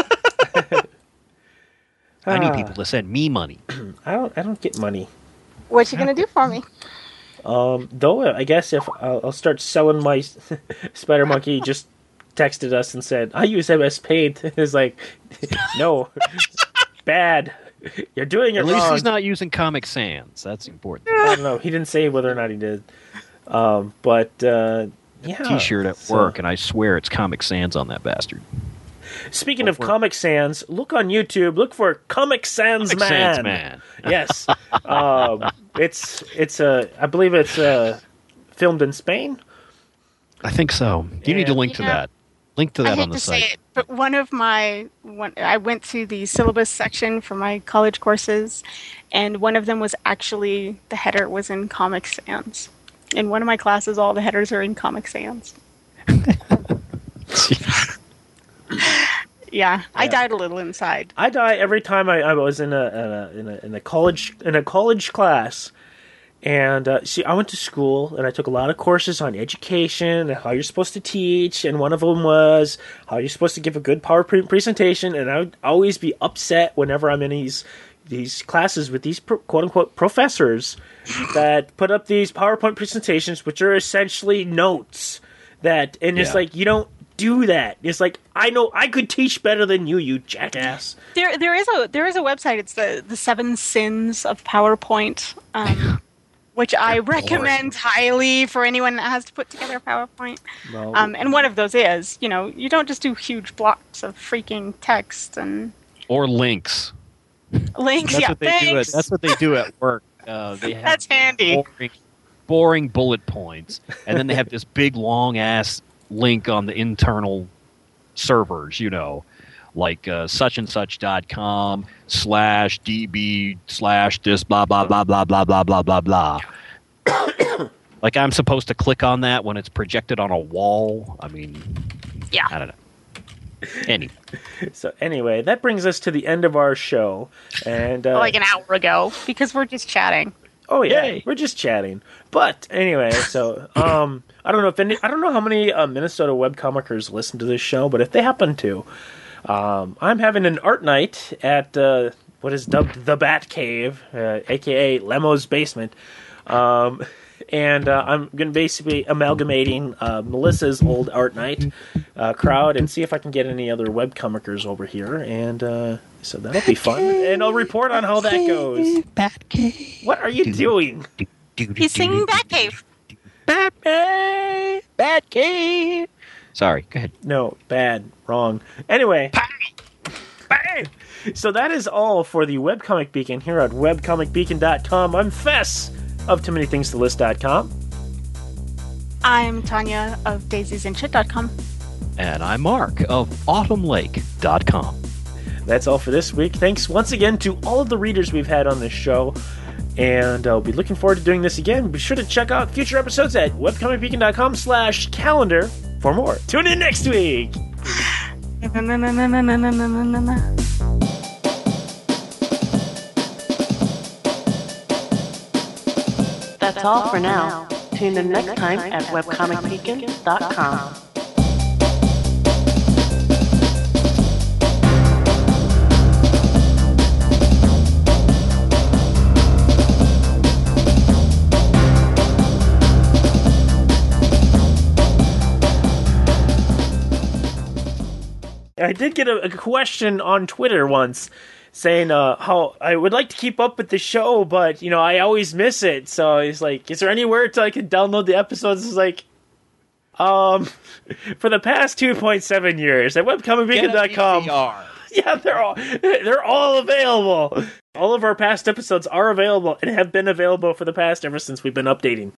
I need people to send me money. I don't. I don't get money. What you gonna do for me? Um, though I guess if I'll, I'll start selling my Spider Monkey, just texted us and said I use M S Paint. It's like, no, bad. You're doing it At wrong. least he's not using Comic Sans. That's important. I don't know. He didn't say whether or not he did. Um, but uh, yeah, T-shirt at so. work, and I swear it's Comic Sans on that bastard. Speaking of Comic Sans, look on YouTube. Look for Comic Sans Comic Man. Sans Man. Yes, um, it's it's a. I believe it's uh, filmed in Spain. I think so. You need to link to Yeah. that. Link to that I hate on the to site. say it, but one of my one, I went to the syllabus section for my college courses, and one of them was actually the header was in Comic Sans. In one of my classes, all the headers are in Comic Sans. Yeah, I Yeah. died a little inside. I die every time I, I was in a, in a in a in a college in a college class, and uh, see, I went to school and I took a lot of courses on education and how you're supposed to teach, and one of them was how you're supposed to give a good PowerPoint presentation, and I would always be upset whenever I'm in these these classes with these pro, quote unquote professors that put up these PowerPoint presentations, which are essentially notes that, and it's Yeah. like you don't. Do that. It's like I know I could teach better than you, you jackass. There, there is a there is a website. It's the the Seven Sins of PowerPoint, um, which I recommend highly for anyone that has to put together a PowerPoint. Well, Um, and one of those is, you know, you don't just do huge blocks of freaking text and Or links. links. That's yeah, what they do. At, thanks. that's what they do at work. Uh, they have That's handy. Boring, boring bullet points, and then they have this big long ass link on the internal servers. You know, like uh, such and such dot com slash db slash this blah blah blah blah blah blah blah blah blah. Like I'm supposed to click on that when it's projected on a wall. I mean, yeah. I don't know. Anyway. So anyway, that brings us to the end of our show, and uh, like an hour ago because we're just chatting. oh yeah, Yay. we're just chatting. But anyway, so um, I don't know if any, I don't know how many uh, Minnesota webcomicers listen to this show, but if they happen to, um, I'm having an art night at uh, what is dubbed the Bat Cave, uh, a k a. Lemo's Basement. Um, and uh, I'm going to basically amalgamating uh, Melissa's old Art Night uh, crowd and see if I can get any other webcomicers over here. And uh, so that'll be fun. And I'll report on how that goes. Batcave. What are you doing? He's singing Batcave. Batcave. Batcave. Sorry, go ahead. No, bad. Wrong. Anyway. Bang! So that is all for the Webcomic Beacon here at webcomic beacon dot com. I'm Fess of too many things to list dot com. I'm Tanya of daisies and shit dot com. And I'm Mark of autumn lake dot com. That's all for this week. Thanks once again to all of the readers we've had on this show. And I'll be looking forward to doing this again. Be sure to check out future episodes at webcomic beacon dot com slash calendar for more. Tune in next week. That's all for now. Tune in next time at webcomic beacon dot com. I did get a, a question on Twitter once saying uh, how I would like to keep up with the show, but, you know, I always miss it. So he's like, is there anywhere to I can download the episodes? It's like, um, for the past two point seven years at webcomic beacon dot com. Yeah, they're all, they're all available. All of our past episodes are available and have been available for the past ever since we've been updating.